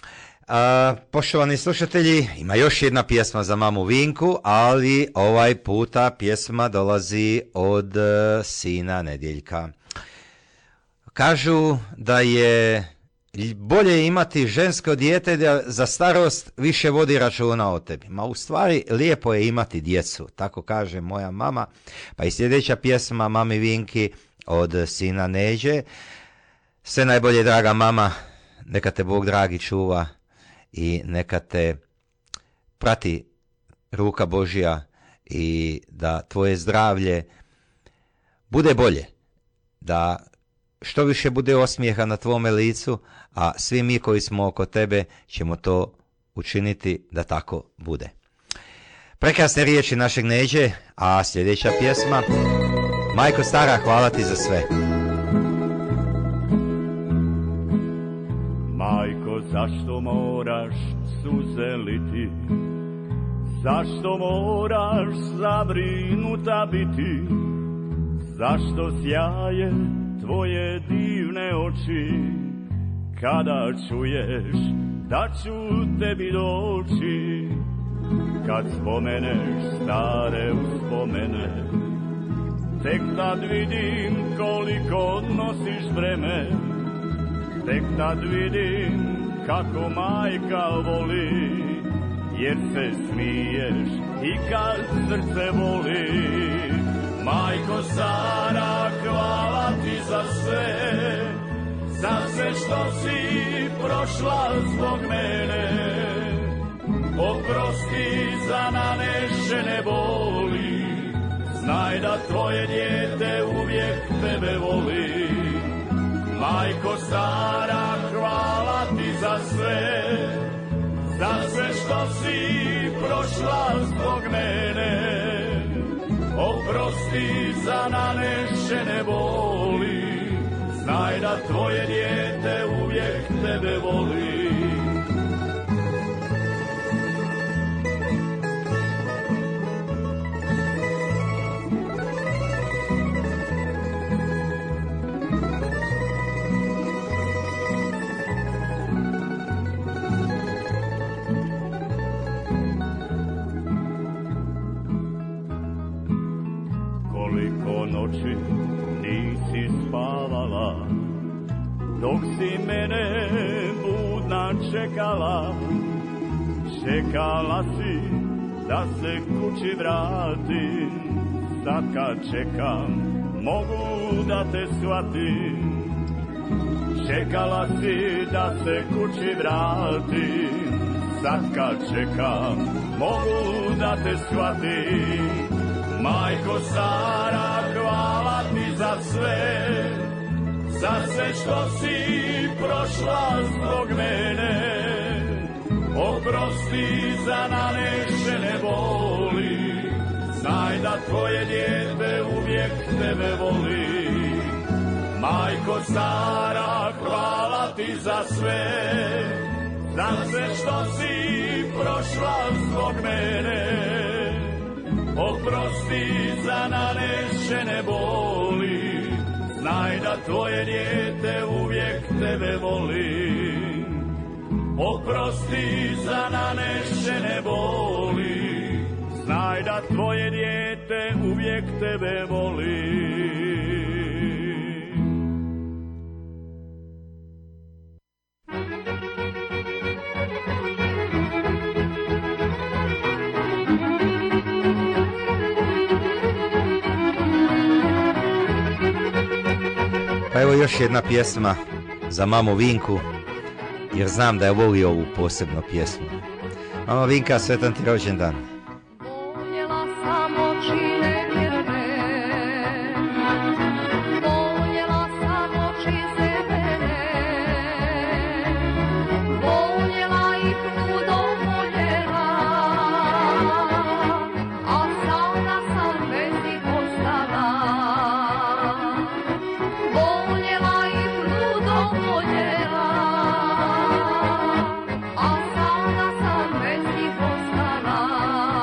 Poštovani slušatelji, ima još jedna pjesma za mamu Vinku, ali ovaj puta pjesma dolazi od sina Nedjeljka. Kažu da je bolje imati žensko dijete da za starost više vodi računa o tebi. Ma u stvari lijepo je imati djecu, tako kaže moja mama. Pa i sljedeća pjesma mami Vinki od sina Neđe. Sve najbolje, draga mama, neka te Bog dragi čuva i neka te prati ruka Božja i da tvoje zdravlje bude bolje, da što više bude osmijeha na tvome licu, a svi mi koji smo oko tebe ćemo to učiniti da tako bude. Prekrasne riječi našeg Neđe, a sljedeća pjesma, Majko stara, hvala ti za sve. Majko, zašto moraš suze liti? Zašto moraš zabrinuta biti? Zašto sjaje tvoje divne oči kada čuješ da ću tebi doći? Kad spomeneš stare uspomene, tek tad vidim koliko nosiš breme. Tek tad vidim kako majka voli, jer se smiješ i kad srce boli. Majko stara, hvala ti za sve što si prošla zbog mene. Oprosti za nanešene boli, znaj da tvoje dijete uvijek tebe voli. Majko stara, hvala ti za sve što si prošla zbog mene. Oprosti za nanešene boli, znaj da tvoje dijete uvijek tebe voli. Noći nisi spavala, dok si mene budna čekala. Čekala si da se kući vratim, sad kad čekam mogu da te shvatim. Čekala si da se kući vratim, sad kad čekam mogu da te shvatim. Majko stara, hvala ti za sve što si prošla zbog mene. Oprosti za nanešene boli, znaj da tvoje dijete uvijek tebe voli. Majko stara, hvala ti za sve što si prošla zbog mene. Oprosti za nanešene boli, znaj da tvoje dijete uvijek tebe voli. Oprosti za nanešene boli, znaj da tvoje dijete uvijek tebe voli. Pa evo još jedna pjesma za mamu Vinku, jer znam da je volio ovu posebnu pjesmu. Mama Vinka, sretan ti rođendan. Voljela sam oči nevjerne, voljela sam oči zemene, voljela i puno voljela, a sada sam bez njih ostala. Voljela i puno voljela, a sada sam bez njih ostala.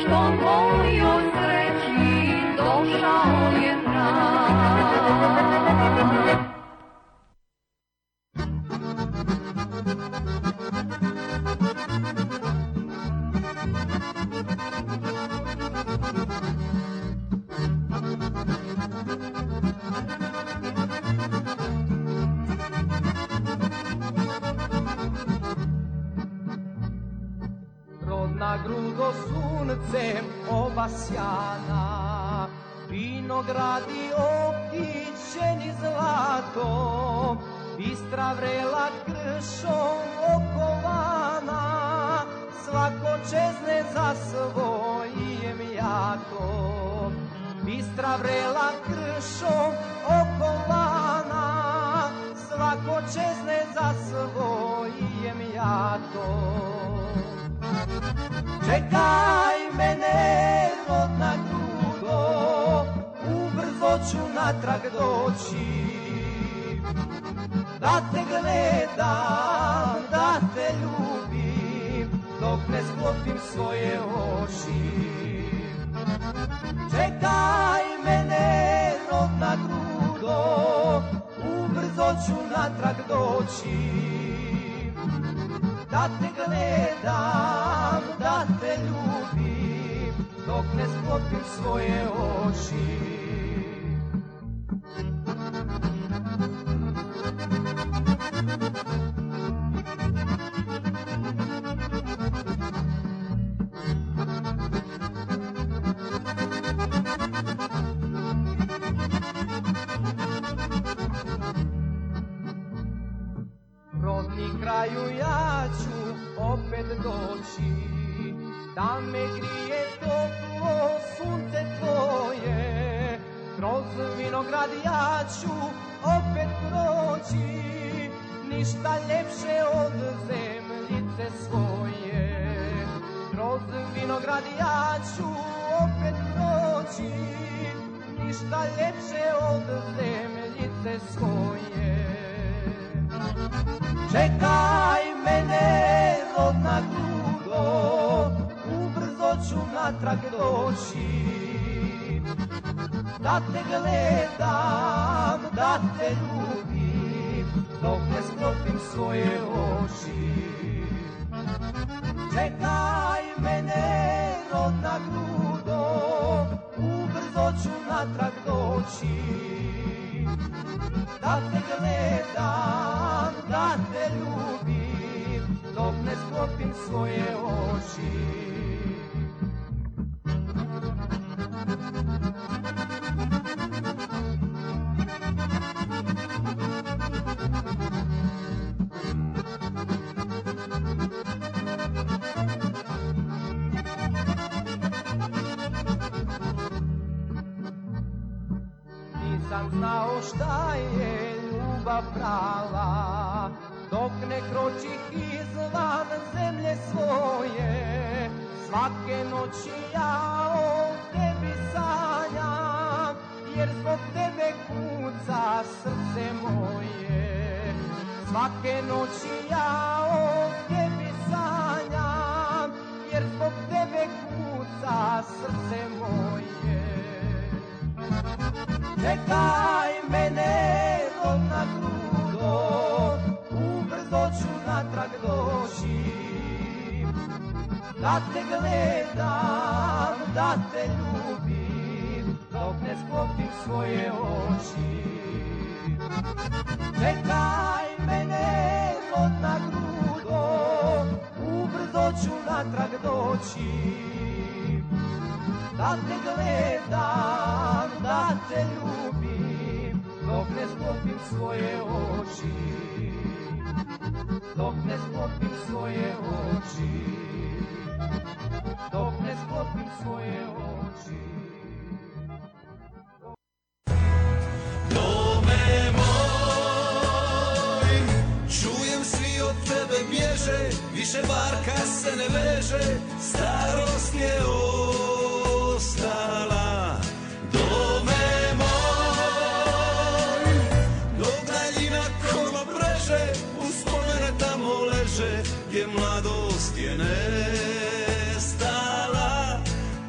što mojoj sreći došao je dan. Na grudo suncem obasjana, vinogradi optičeni zlatom, bistra vrela kršom okovana, svako čezne za svojim jakom. Bistra vrela kršom okovana, svako čezne za svojim jakom. Čekaj mene, rodna grudo, ubrzo ću natrag doći. Da te gledam, da te ljubim, dok ne sklopim svoje oči. Čekaj mene, rodna grudo, ubrzo ću natrag doći. Da te gledam, da te ljubim, dok ne sklopim svoje oči. Rodni kraju ja ću opet doći, da me grije toplo sunce tvoje. Kroz vinograd ja ću opet proći, ništa ljepše od zemljice svoje. Kroz vinograd ja ću opet proći, ništa ljepše od zemljice svoje. Čekaj mene, rodna grudo, ubrzo ću natrag doći. Da te gledam, da te ljubim, dok ne sklopim svoje oči. Čekaj mene, rodna grudo, ubrzo ću natrag doći. Da te gledam, da te ljubim, dok ne sklopim svoje oči. Nisam znao šta je ljubav prava, dok ne kročih izvan zemlje svoje. Svake noći ja o tebi sanjam, jer zbog tebe kuca srce moje. Svake noći ja o tebi sanjam, jer zbog tebe kuca srce moje. Čekaj mene, rodna grudo, ubrzo ću natrag doći. Da te gledam, da te ljubim, dok ne sklopim svoje oči. Čekaj mene, rodna grudo, ubrzo ću natrag doći. Da te gledam, da te ljubim, dok ne sklopim svoje oči. Dok ne sklopim svoje oči. Dok ne sklopim svoje oči. Dome moj, čujem svi od tebe bježe, više barka se ne veže, starost je ostala. Dome moj, dok daljina kolo preže, uspomene tamo leže, gdje mladost je nestala.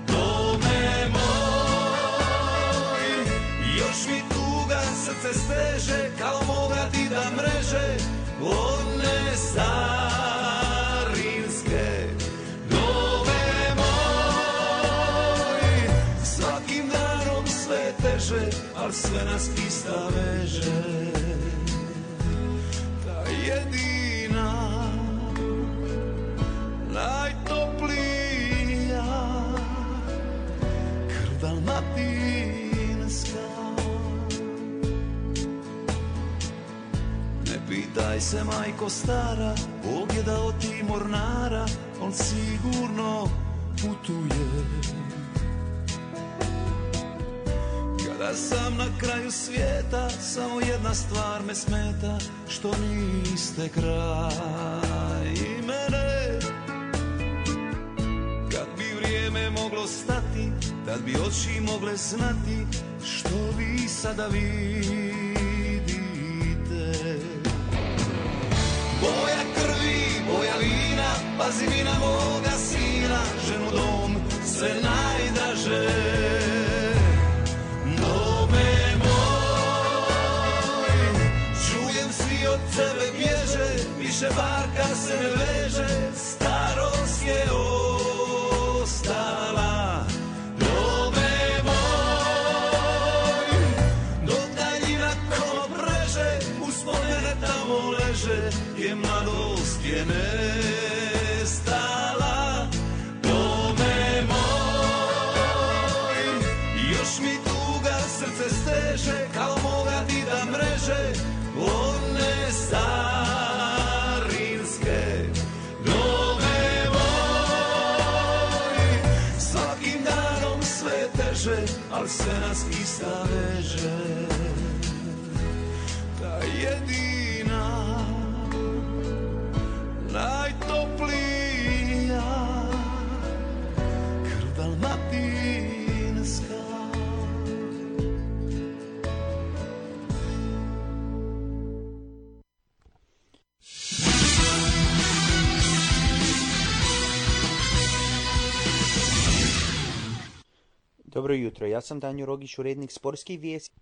one starinske dome moj. Svakim danom sve teže, al sve nas ista veže, ta jedina najtoplija krv dalmatinska. Ne pitaj se, majko stara, Bog je dao ti mornara, on sigurno putuje. Kada sam na kraju svijeta, samo jedna stvar me smeta, što niste kraj mene. Kad bi vrijeme moglo stati, tad bi oči mogle znati što vi sada vidite. Boja krvi, boja vina, pazi vina moga sina, ženu, dom, sve najdraže. Dome moj, čujem svi od tebe bježe, više barka se ne veže, starost je ostala. Dome moj, dok daljina kolo breže, uspomene tamo leže, je mladost je nestala. Dome moj, još mi tuga srce steže, kao moga dida mreže, one starinske dome moj. Svakim danom sve teže, al sve nas ista veže, ta jedina najtoplija krv dalmatinska. Dobro jutro, ja sam Danjo Rogić, urednik sportskih vijesti.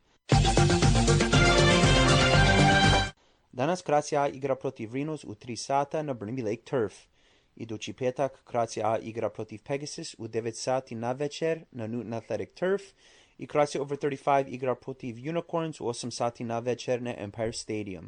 Danas Croatia A igra protiv Rhinos u 3 sata na Burnley Lake Turf. Idući petak Croatia A igra protiv Pegasus u 9 sati na večer na Newton Athletic Turf i Croatia Over 35 igra protiv Unicorns u 8 sati na večer na Empire Stadium.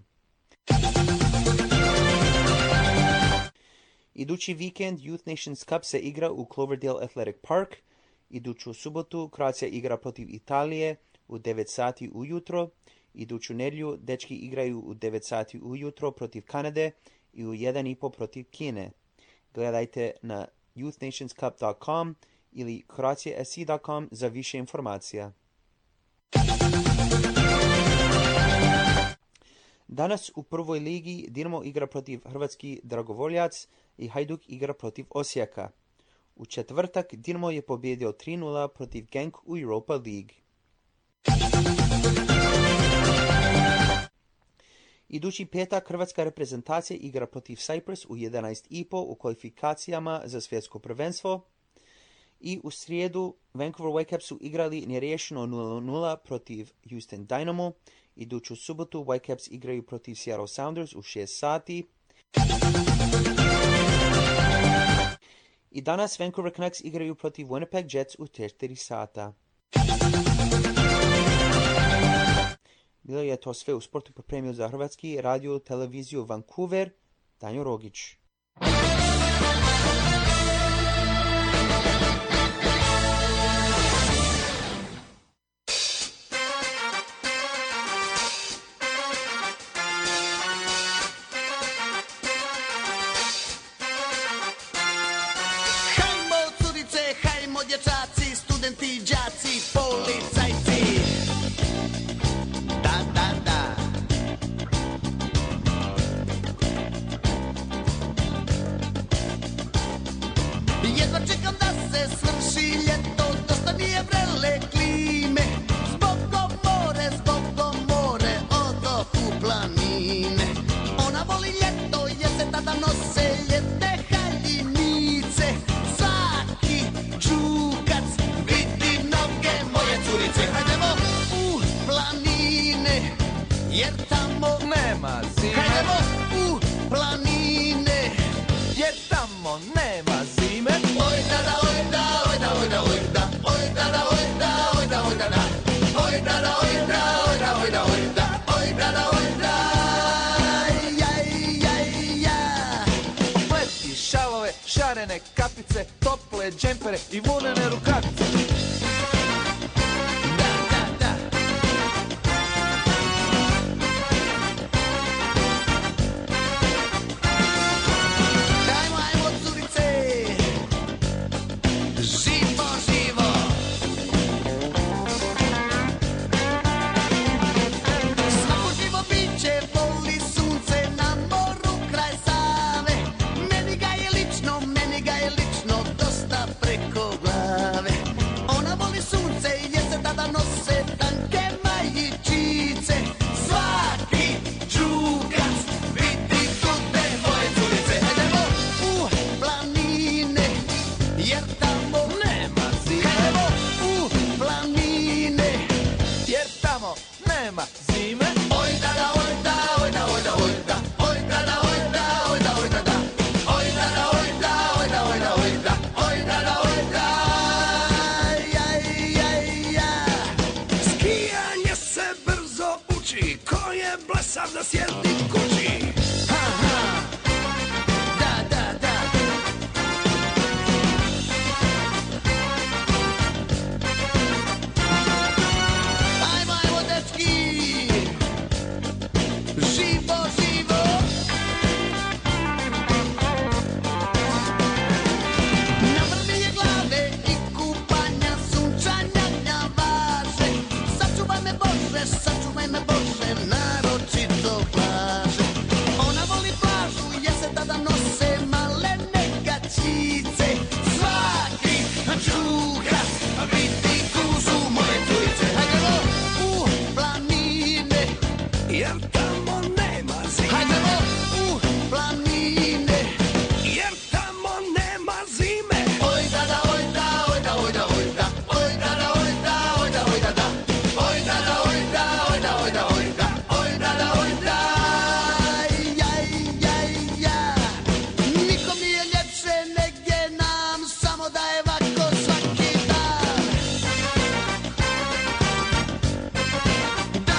Idući vikend Youth Nations Cup se igra u Cloverdale Athletic Park. Iduću subotu Croatia igra protiv Italije u 9 sati ujutro. Iduću nedjelju dečki igraju u 9 sati ujutro protiv Kanade i u 1:30 protiv Kine. Gledajte na youthnationscup.com ili croatiasc.com za više informacija. Danas u prvoj ligi Dinamo igra protiv Hrvatski Dragovoljac i Hajduk igra protiv Osijeka. U četvrtak Dinamo je pobjedio 3-0 protiv Genk u Europa League. Idući petak hrvatska reprezentacija igra protiv Cyprus u 11:30 u kvalifikacijama za svjetsko prvenstvo. I u srijedu Vancouver Whitecaps su igrali neriješeno 0-0 protiv Houston Dynamo. Iduću subotu Whitecaps igraju protiv Seattle Sounders u 6 sati. I danas Vancouver Canucks igraju protiv Winnipeg Jets u 4 sata. Bilo je to sve u sportu pripremio za Hrvatski radio televiziju Vancouver, Danjo Rogić. Hajmo curice, hajmo dječaci, studenti, đaci, policajci. cifere i volene rukavice. Da sjedi kući. Ajmo, dečki, živo. Navrnije glave i kupanja, sunčanja dnja važe. Sačuvaj me Bože, naročito plaže. Ona voli plažu jer se tada nose malene gaćice. Svaki čuhas vidi kuzu moje curice. Hajdemo u planine jer tamo nema zime. Hajdemo u planine jer tamo nema zime. Oj da, oj da, oj da, oj da, oj da. Oj da, oj da, oj da, oj da, da. Oj da, oj da, oj da, oj da, oj da. Oj da, oj da, ja. Nikom nije ljepše negdje nam, samo da je ovako svaki dan. Da.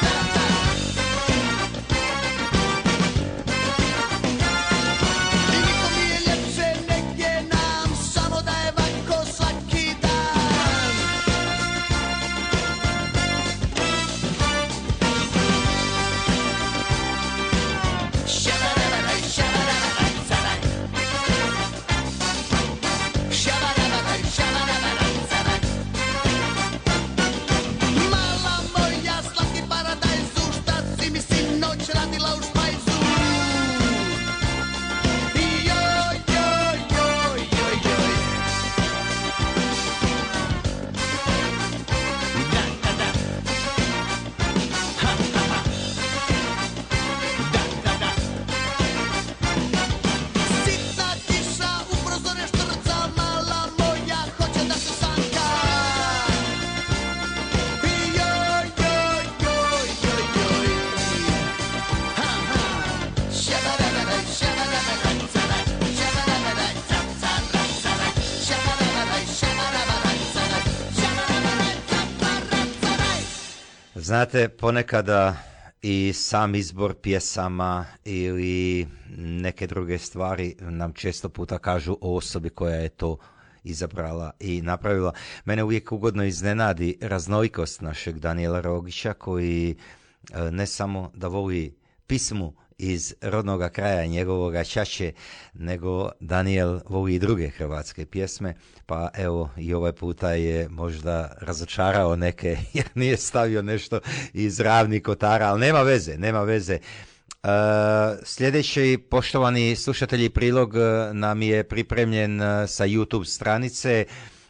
I nikom nije ljepše negdje nam, samo da je ovako svaki dan. Mala moja, slatki paradajzu, šta si mi sinoć radila u špajzu? Joj. Sitna kiša u prozore štrca, mala moja hoće da se sanka. Joj. Znate, ponekada i sam izbor pjesama ili neke druge stvari nam često puta kažu o osobi koja je to izabrala i napravila. Mene uvijek ugodno iznenadi raznolikost našeg Danijela Rogića, koji ne samo da voli pismu iz rodnoga kraja njegovoga ćaće, nego Danijel voli i druge hrvatske pjesme, pa evo i ovaj puta je možda razočarao neke jer nije stavio nešto iz Ravnih Kotara, ali nema veze. Sljedeći, poštovani slušatelji, prilog nam je pripremljen sa YouTube stranice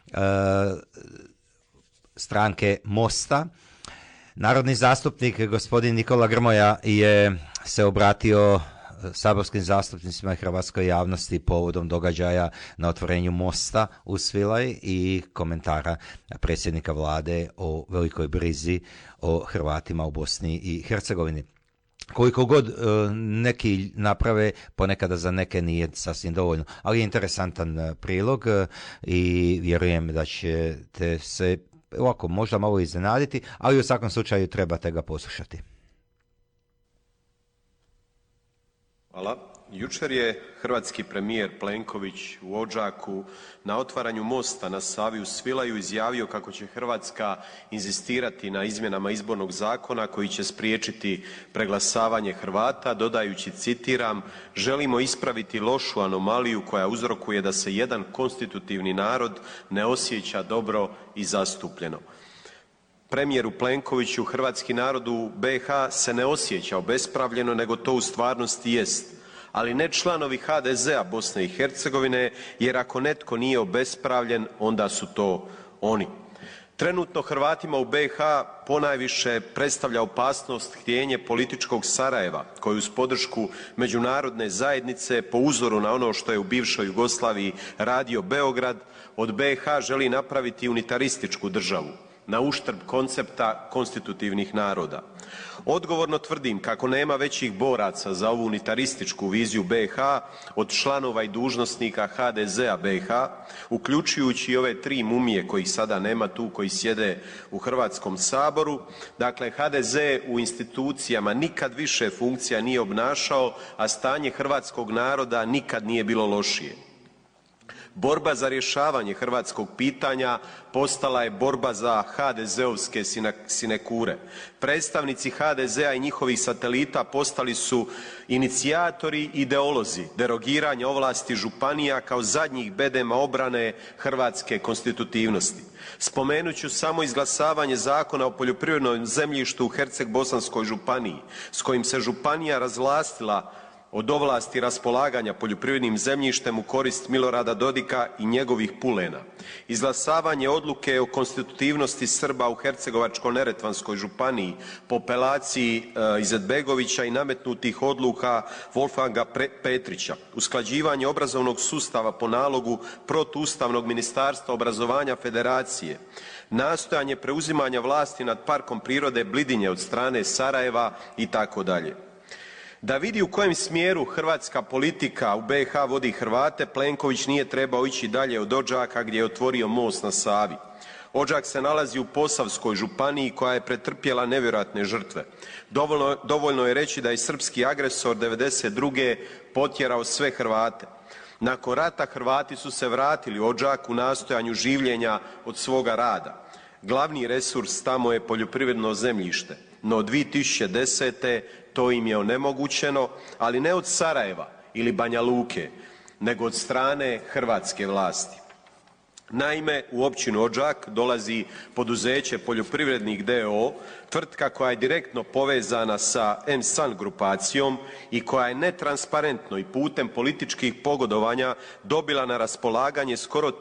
stranke Mosta. Narodni zastupnik gospodin Nikola Grmoja je se obratio saborskim zastupnicima i hrvatskoj javnosti povodom događaja na otvorenju mosta u Svilaj i komentara predsjednika vlade o velikoj brizi o Hrvatima u Bosni i Hercegovini. Koliko god neki naprave, ponekada za neke nije sasvim dovoljno, ali je interesantan prilog i vjerujem da ćete se ovako možda malo iznenaditi, ali u svakom slučaju trebate ga poslušati. Hvala. Jučer je hrvatski premijer Plenković u Odžaku na otvaranju mosta na Savi u Svilaju izjavio kako će Hrvatska inzistirati na izmjenama Izbornog zakona koji će spriječiti preglasavanje Hrvata dodajući, citiram, želimo ispraviti lošu anomaliju koja uzrokuje da se jedan konstitutivni narod ne osjeća dobro i zastupljeno. Premijeru Plenkoviću, hrvatski narod u BiH se ne osjeća obespravljeno nego to u stvarnosti jest. Ali ne članovi HDZ-a Bosne i Hercegovine jer ako netko nije obespravljen onda su to oni. Trenutno Hrvatima u BiH ponajviše predstavlja opasnost htjenje političkog Sarajeva koji uz podršku međunarodne zajednice po uzoru na ono što je u bivšoj Jugoslaviji radio Beograd od BiH želi napraviti unitarističku državu na uštrb koncepta konstitutivnih naroda. Odgovorno tvrdim kako nema većih boraca za ovu unitarističku viziju BiH od članova i dužnosnika HDZ-a BiH, uključujući i ove tri mumije kojih sada nema tu, koji sjede u Hrvatskom saboru. Dakle, HDZ u institucijama nikad više funkcija nije obnašao, a stanje hrvatskog naroda nikad nije bilo lošije. Borba za rješavanje hrvatskog pitanja postala je borba za HDZ-ovske sinekure. Predstavnici HDZ-a i njihovih satelita postali su inicijatori i ideolozi derogiranja ovlasti županija kao zadnjih bedema obrane hrvatske konstitutivnosti. Spomenut ću samo izglasavanje Zakona o poljoprivrednom zemljištu u Herceg-bosanskoj županiji s kojim se županija razvlastila od ovlasti raspolaganja poljoprivrednim zemljištem u korist Milorada Dodika i njegovih pulena. Izglasavanje odluke o konstitutivnosti Srba u Hercegovačko-neretvanskoj županiji po apelaciji Izetbegovića i nametnutih odluka Wolfganga Petrića. Usklađivanje obrazovnog sustava po nalogu protuustavnog Ministarstva obrazovanja Federacije. Nastojanje preuzimanja vlasti nad Parkom prirode Blidinje od strane Sarajeva itd. Da vidi u kojem smjeru hrvatska politika u BiH vodi Hrvate, Plenković nije trebao ići dalje od Odžaka gdje je otvorio most na Savi. Odžak se nalazi u Posavskoj županiji koja je pretrpjela nevjerojatne žrtve. Dovoljno je reći da je srpski agresor '92. potjerao sve Hrvate. Nakon rata Hrvati su se vratili u Odžak u nastojanju življenja od svoga rada. Glavni resurs tamo je poljoprivredno zemljište, no 2010. to im je onemogućeno, ali ne od Sarajeva ili Banja Luke, nego od strane hrvatske vlasti. Naime, u općinu Odžak dolazi poduzeće Poljoprivrednik d.o.o., tvrtka koja je direktno povezana sa M-San grupacijom i koja je netransparentno i putem političkih pogodovanja dobila na raspolaganje skoro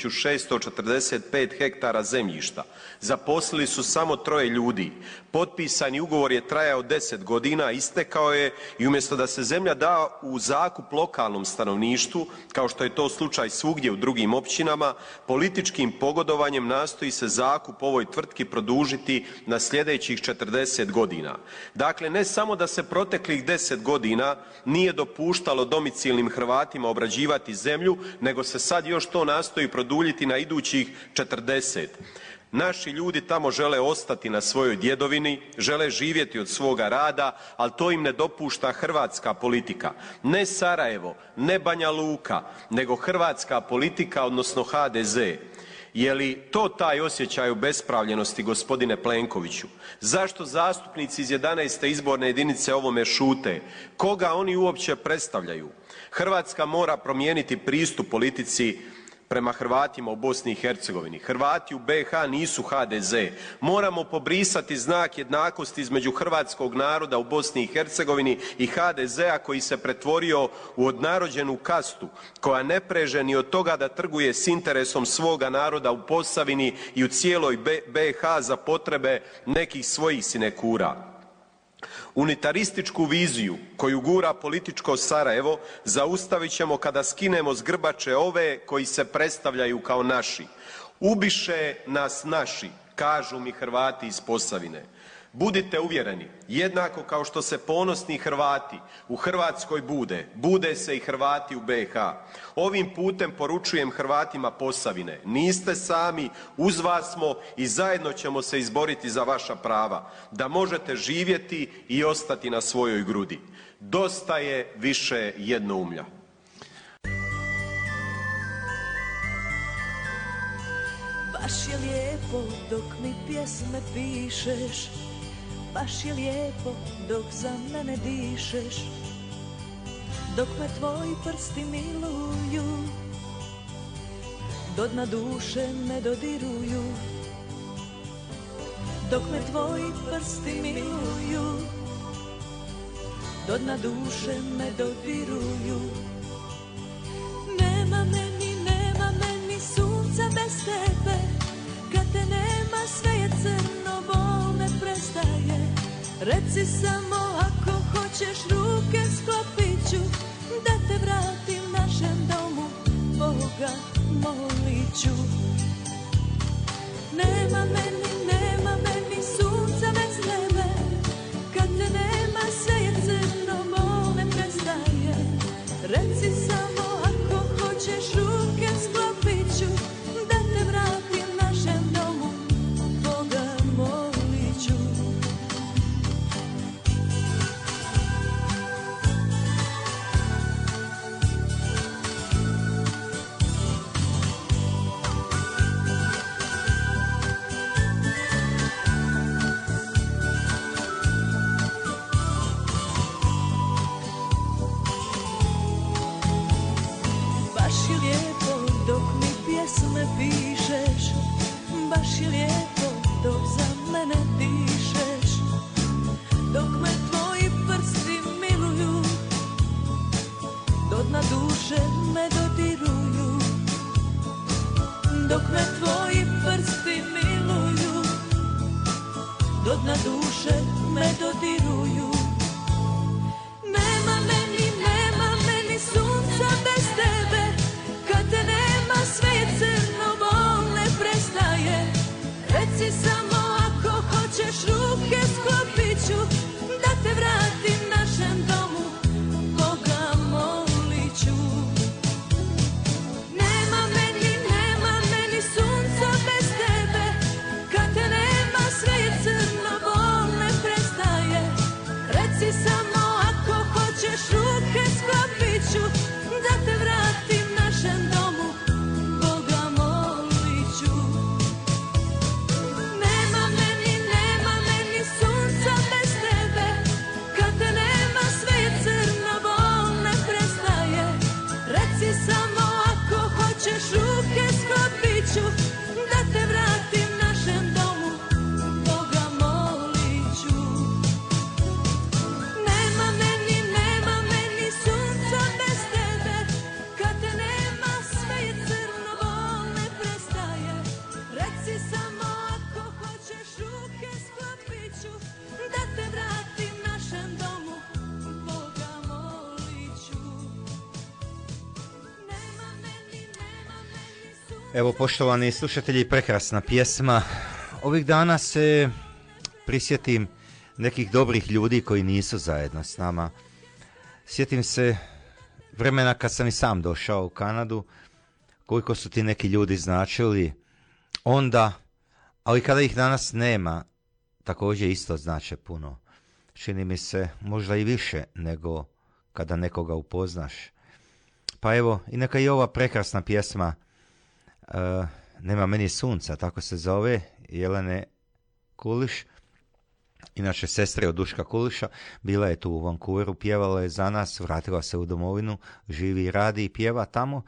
1645 hektara zemljišta. Zaposlili su samo 3 ljudi. Potpisani ugovor je trajao 10 godina, istekao je i umjesto da se zemlja da u zakup lokalnom stanovništvu, kao što je to slučaj svugdje u drugim općinama, političkim pogodovanjem nastoji se zakup ovoj tvrtki produžiti na sljedećih 40 godina. Dakle, ne samo da se proteklih 10 godina nije dopuštalo domicilnim Hrvatima obrađivati zemlju, nego se sad još to nastoji produljiti na idućih 40. Naši ljudi tamo žele ostati na svojoj djedovini, žele živjeti od svoga rada, ali to im ne dopušta hrvatska politika. Ne Sarajevo, ne Banja Luka, nego hrvatska politika, odnosno HDZ. Je li to taj osjećaj obespravljenosti, gospodine Plenkoviću? Zašto zastupnici iz 11. izborne jedinice o ovome šute? Koga oni uopće predstavljaju? Hrvatska mora promijeniti pristup politici prema Hrvatima u Bosni i Hercegovini. Hrvati u BiH nisu HDZ. Moramo pobrisati znak jednakosti između hrvatskog naroda u Bosni i Hercegovini i HDZ-a koji se pretvorio u odnarođenu kastu koja ne preže ni od toga da trguje s interesom svoga naroda u Posavini i u cijeloj BiH za potrebe nekih svojih sinekura. Unitarističku viziju koju gura političko Sarajevo zaustavit ćemo kada skinemo s grbače ove koji se predstavljaju kao naši. Ubiše nas naši, kažu mi Hrvati iz Posavine. Budite uvjereni, jednako kao što se ponosni Hrvati u Hrvatskoj bude se i Hrvati u BiH. Ovim putem poručujem Hrvatima Posavine, niste sami, uz vas smo i zajedno ćemo se izboriti za vaša prava, da možete živjeti i ostati na svojoj grudi. Dosta je više jednoumlja. Baš je lijepo dok mi pjesme pišeš, baš je lijepo dok za mene dišeš, dok me tvoji prsti miluju, do dna duše me dodiruju, dok me tvoji prsti miluju, do dna duše me dodiruju. Nema meni sunca bez tebe, kad te nema sve je crno, bol ne prestaje. Reci samo ako hoćeš, ruke sklopit ću, da te vratim našem domu, Boga molit ću. Nema meni sunca bez tebe, kad te nema sve je crno, bol ne prestaje. Reci samo ako hoćeš, ruke sklopit ću, da te vratim našem domu, Boga molit ću. Pjesme pišeš, baš je lijepo dok za mene dišeš, dok me tvoji prsti miluju, do dna duše me dodiruju, dok me tvoji prsti miluju, do dna duše me dodiruju. Nema meni sunca bez tebe, kad te nema sve je crno, bol ne prestaje. Reci samo ako hoćeš, ruke sklopit ću, da te vratim našem domu, Boga molit ću. Nema meni sunca bez tebe, kad te nema sve je crno, bol ne prestaje. Reci samo ako hoćeš, ruke sklopit ću, da te vratim našem domu, Boga molit ću. Nema meni sunca bez tebe, kad te nema sve je crno, bol ne prestaje. Reci samo ako hoćeš, ruke sklopit ću, da te vratim našem domu, Boga molit ću. Nema meni sunca bez tebe, kad te nema sve je crno, bol ne prestaje. Reci samo ako hoćeš, ruke sklopit ću, da te vratim našem domu, Boga molit ću. Nema meni sunca. Evo, poštovani slušatelji, prekrasna pjesma. Ovih dana se prisjetim nekih dobrih ljudi koji nisu zajedno s nama. Sjetim se vremena kad sam i sam došao u Kanadu, koliko su ti neki ljudi značili onda, ali kada ih danas nema, također isto znače puno. Čini mi se možda i više nego kada nekoga upoznaš. Pa evo, i neka i ova prekrasna pjesma Nema meni sunca, tako se zove, Jelene Kuliš, inače sestre od Duška Kuliša. Bila je tu u Vancouveru, pjevala je za nas, vratila se u domovinu, živi i radi i pjeva tamo.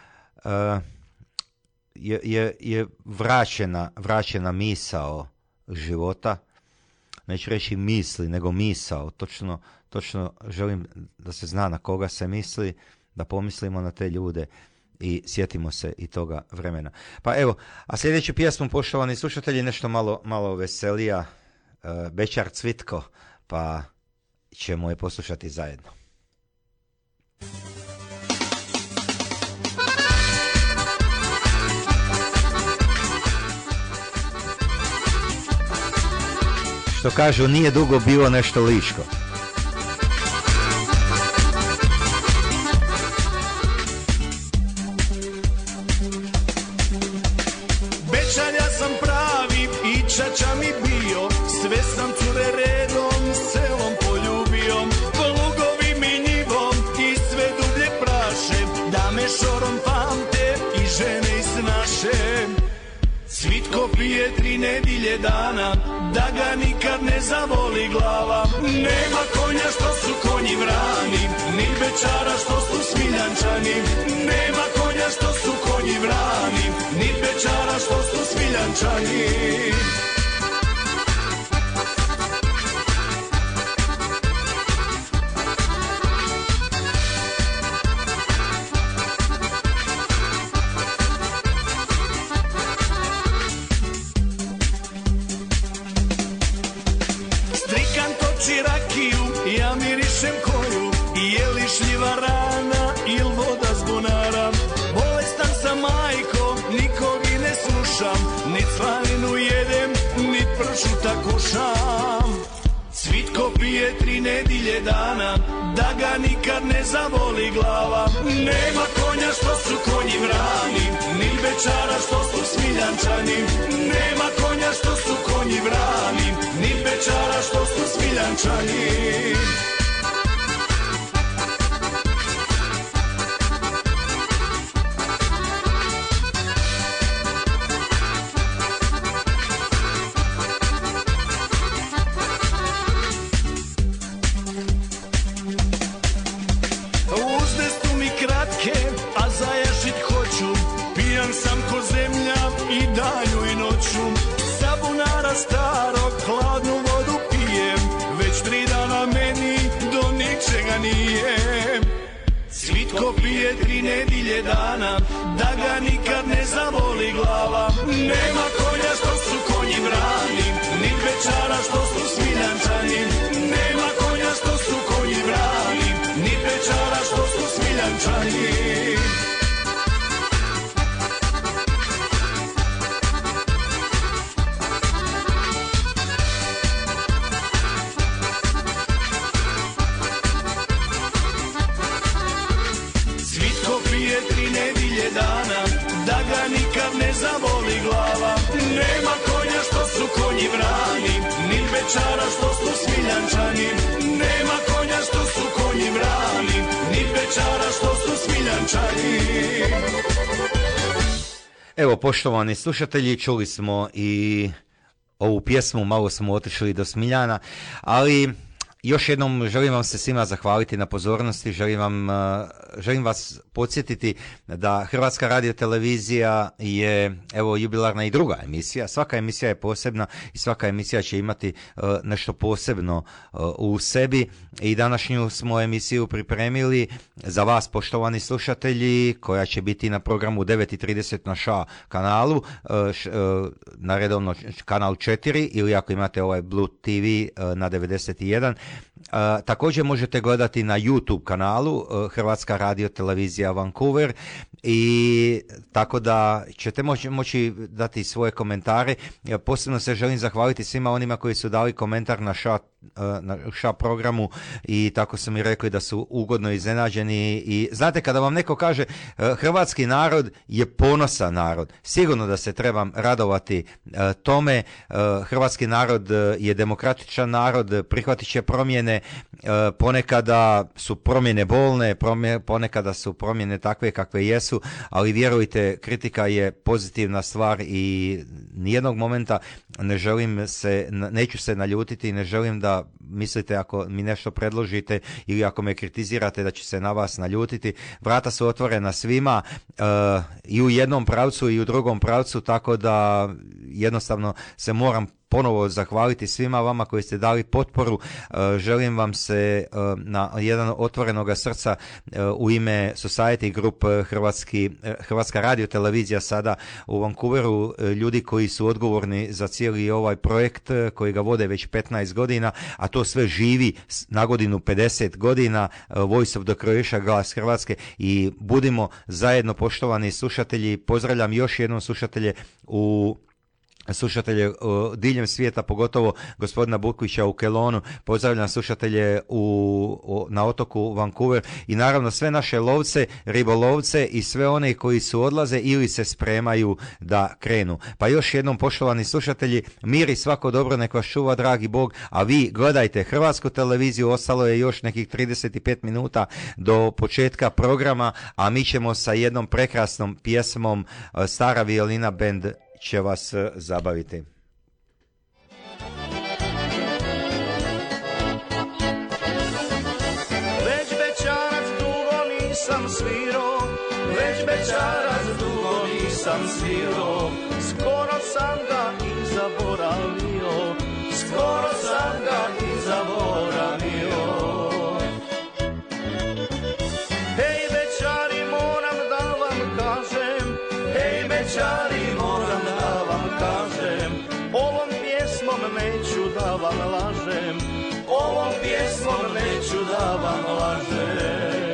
Je vraćena misao života, neću reći misli, nego misao. Točno želim da se zna na koga se misli, da pomislimo na te ljude i sjetimo se i toga vremena. Pa evo, a sljedeću pjesmu, poštovani slušatelji, nešto malo veselija, Bećar Cvitko, pa ćemo je poslušati zajedno. što kažu nije dugo bilo nešto liško. Bečanja sam pravi i čača mi bio, sve sam cure redom, selom poljubio, plugovi mi njivom i sve dublje praše, da me šorom pamte i žene i snaše. Cvitko pije 3 nedilje dana, da ga nikad ne zavoli glava. Nema konja što su konji vrani, ni bečara što su smiljančani. Nema konja što su konji vrani, ni bečara što su smiljančani. Ja mirišem koju, je li šljiva rana il voda s bunara. Bolestan sam majko, nikog i ne slušam, nit slaninu jedem, nit pršuta kušam. Cvitko pije 3 nedilje dana, da ga nikad ne zavoli glava. Nema konja što su konji vrani, ni bečara što su smiljančani. Nema konja što su konji vrani, ni bečara što su smiljančani. A zajašit hoću, pijan sam ko zemlja i danju i noću. Sa bunara starog hladnu vodu pijem, već 3 dana meni do ničega nije. Cvitko pije 3 nedilje dana, da ga nikad ne zavoli glava. Nema konja što su konji vrani, ni bečara što su smiljančani. Nema konja što su konji vrani, ni bečara što su smiljančani. Dana, da ga nikad ne zavoli glava. Nema konja što su konji vrani, ni bečara što su smiljančani. Nema konja što su konji vrani, ni bečara što su smiljančani. Evo, poštovani slušatelji, čuli smo i ovu pjesmu, malo smo otišli do Smiljana, ali još jednom želim vam se svima zahvaliti na pozornosti, želim vas podsjetiti da Hrvatska radiotelevizija je evo jubilarna i druga emisija. Svaka emisija je posebna i svaka emisija će imati nešto posebno u sebi i današnju smo emisiju pripremili za vas, poštovani slušatelji, koja će biti na programu 9:30 na ŠA kanalu, na redovno kanal 4 ili ako imate ovaj Blue TV na 91. Također možete gledati na YouTube kanalu Hrvatska radiotelevizija Vancouver i tako da ćete moći dati svoje komentare. Posebno se želim zahvaliti svima onima koji su dali komentar na ŠA programu i tako su mi rekli da su ugodno iznenađeni. I znate, kada vam neko kaže hrvatski narod je ponosan narod, sigurno da se trebam radovati tome. Hrvatski narod je demokratičan narod, prihvatit će promjene, ponekada su promjene bolne, ponekada su promjene takve kakve jesu, ali vjerujte, kritika je pozitivna stvar i nijednog momenta neću se naljutiti, ne želim da mislite ako mi nešto predložite ili ako me kritizirate da će se na vas naljutiti. Vrata su otvorena svima i u jednom pravcu i u drugom pravcu, tako da jednostavno se moram ponovo zahvaliti svima vama koji ste dali potporu. Želim vam se na jedan otvorenoga srca u ime Society Group Hrvatska radiotelevizija sada u Vancouveru, ljudi koji su odgovorni za cijeli ovaj projekt, koji ga vode već 15 godina, a to sve živi na godinu 50 godina, Voice of the Croatia, Glas Hrvatske, i budimo zajedno, poštovani slušatelji. Pozdravljam još jednom slušatelje u slušatelje diljem svijeta, pogotovo gospodina Bukvića u Kelonu, pozdravljam slušatelje na otoku Vancouver i naravno sve naše lovce, ribolovce i sve one koji su odlaze ili se spremaju da krenu. Pa još jednom, poštovani slušatelji, mir i svako dobro, nek vas čuva dragi Bog, a vi gledajte Hrvatsku televiziju, ostalo je još nekih 35 minuta do početka programa, a mi ćemo sa jednom prekrasnom pjesmom Stara violina band će vas zabaviti. Već večerac dugo nisam svirao, već večerac dugo nisam svirao, skoro sam ga i zaboravio, skoro sam ga i zaboravio. Hej večari, moram da vam kažem, hej večari, moram da vam kažem, ovom pjesmom neću da vam lažem, ovom pjesmom neću da vam lažem.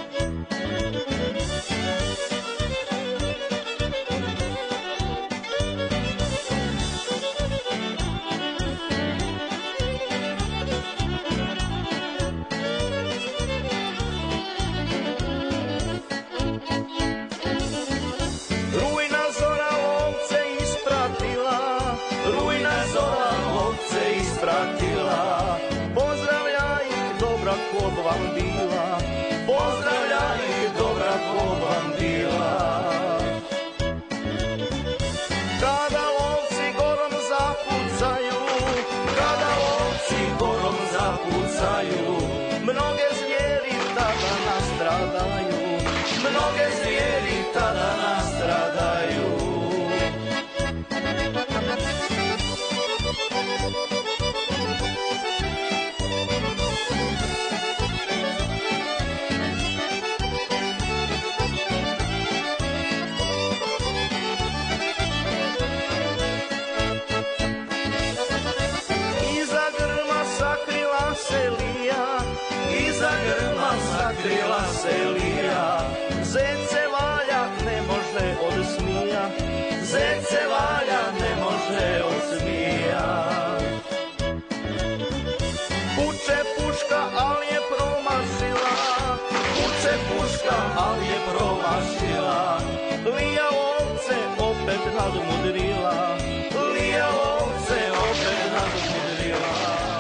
Rujna zora ovce ispratila, rujna zora ovce ispratila, pozdravljaj ih dobra ko vam bila, pozdravljaj ih dobra ko vam bila. Kada lovci gorom zapucaju, kada lovci gorom zapucaju, mnoge zvijeri tada nastradaju, mnoge zvijeri tada nastradaju. Iza grma sakrila se lija, iza grma sakrila se lija, zece valja ne može od smija, zece valja ne može od smija. Puče puška, al je promašila, puče puška, al je promašila, lija ovce opet nadmudrila, lija ovce opet nadmudrila.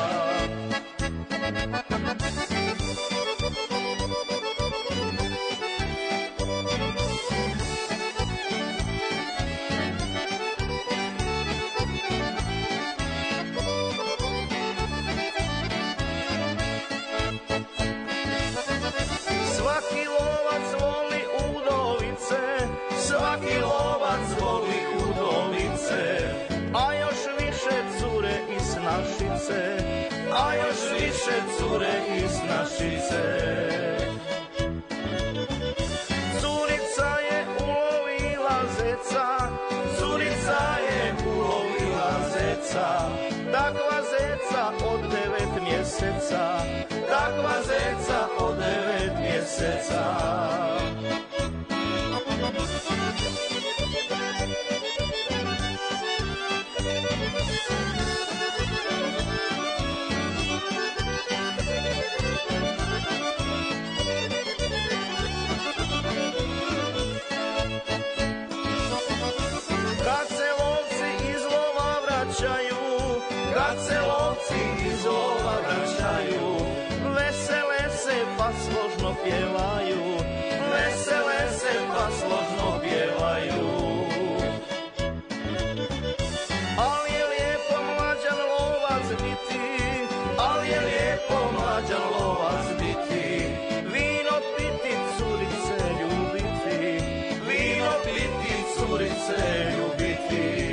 Svaki lovac voli udovice, svaki lovac voli udovice, a još više cure iz našice, a još više cure iz našice. Curica je ulovila zeca, curica je ulovila zeca, takva zeca od 9 mjeseca, takva zeca od 9 mjeseca. Kad se lovci iz lova vraćaju, kad se lovci iz lova vraćaju, vesele se pa složno pjevaju, vesele se pa složno pjevaju. Al je lijepo mlađan lovac biti, al je lijepo mlađan lovac biti, vino piti, curice ljubiti, vino piti, curice ljubiti.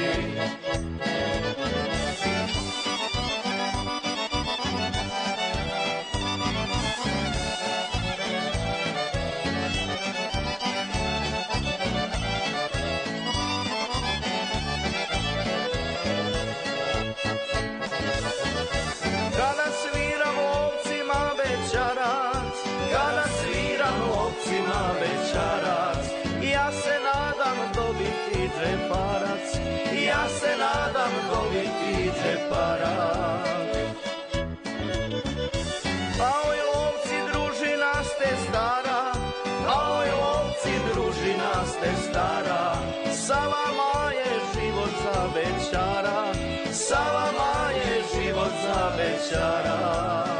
Kada sviram lovcima večerac, kada sviram lovcima večerac, ja se nadam dobiti džeparac, ja ja se nadam dobiti džepara. Aoj lovci, družina ste stara, aoj lovci, družina ste stara, sa vama je život za bećara, sa vama je život za bećara.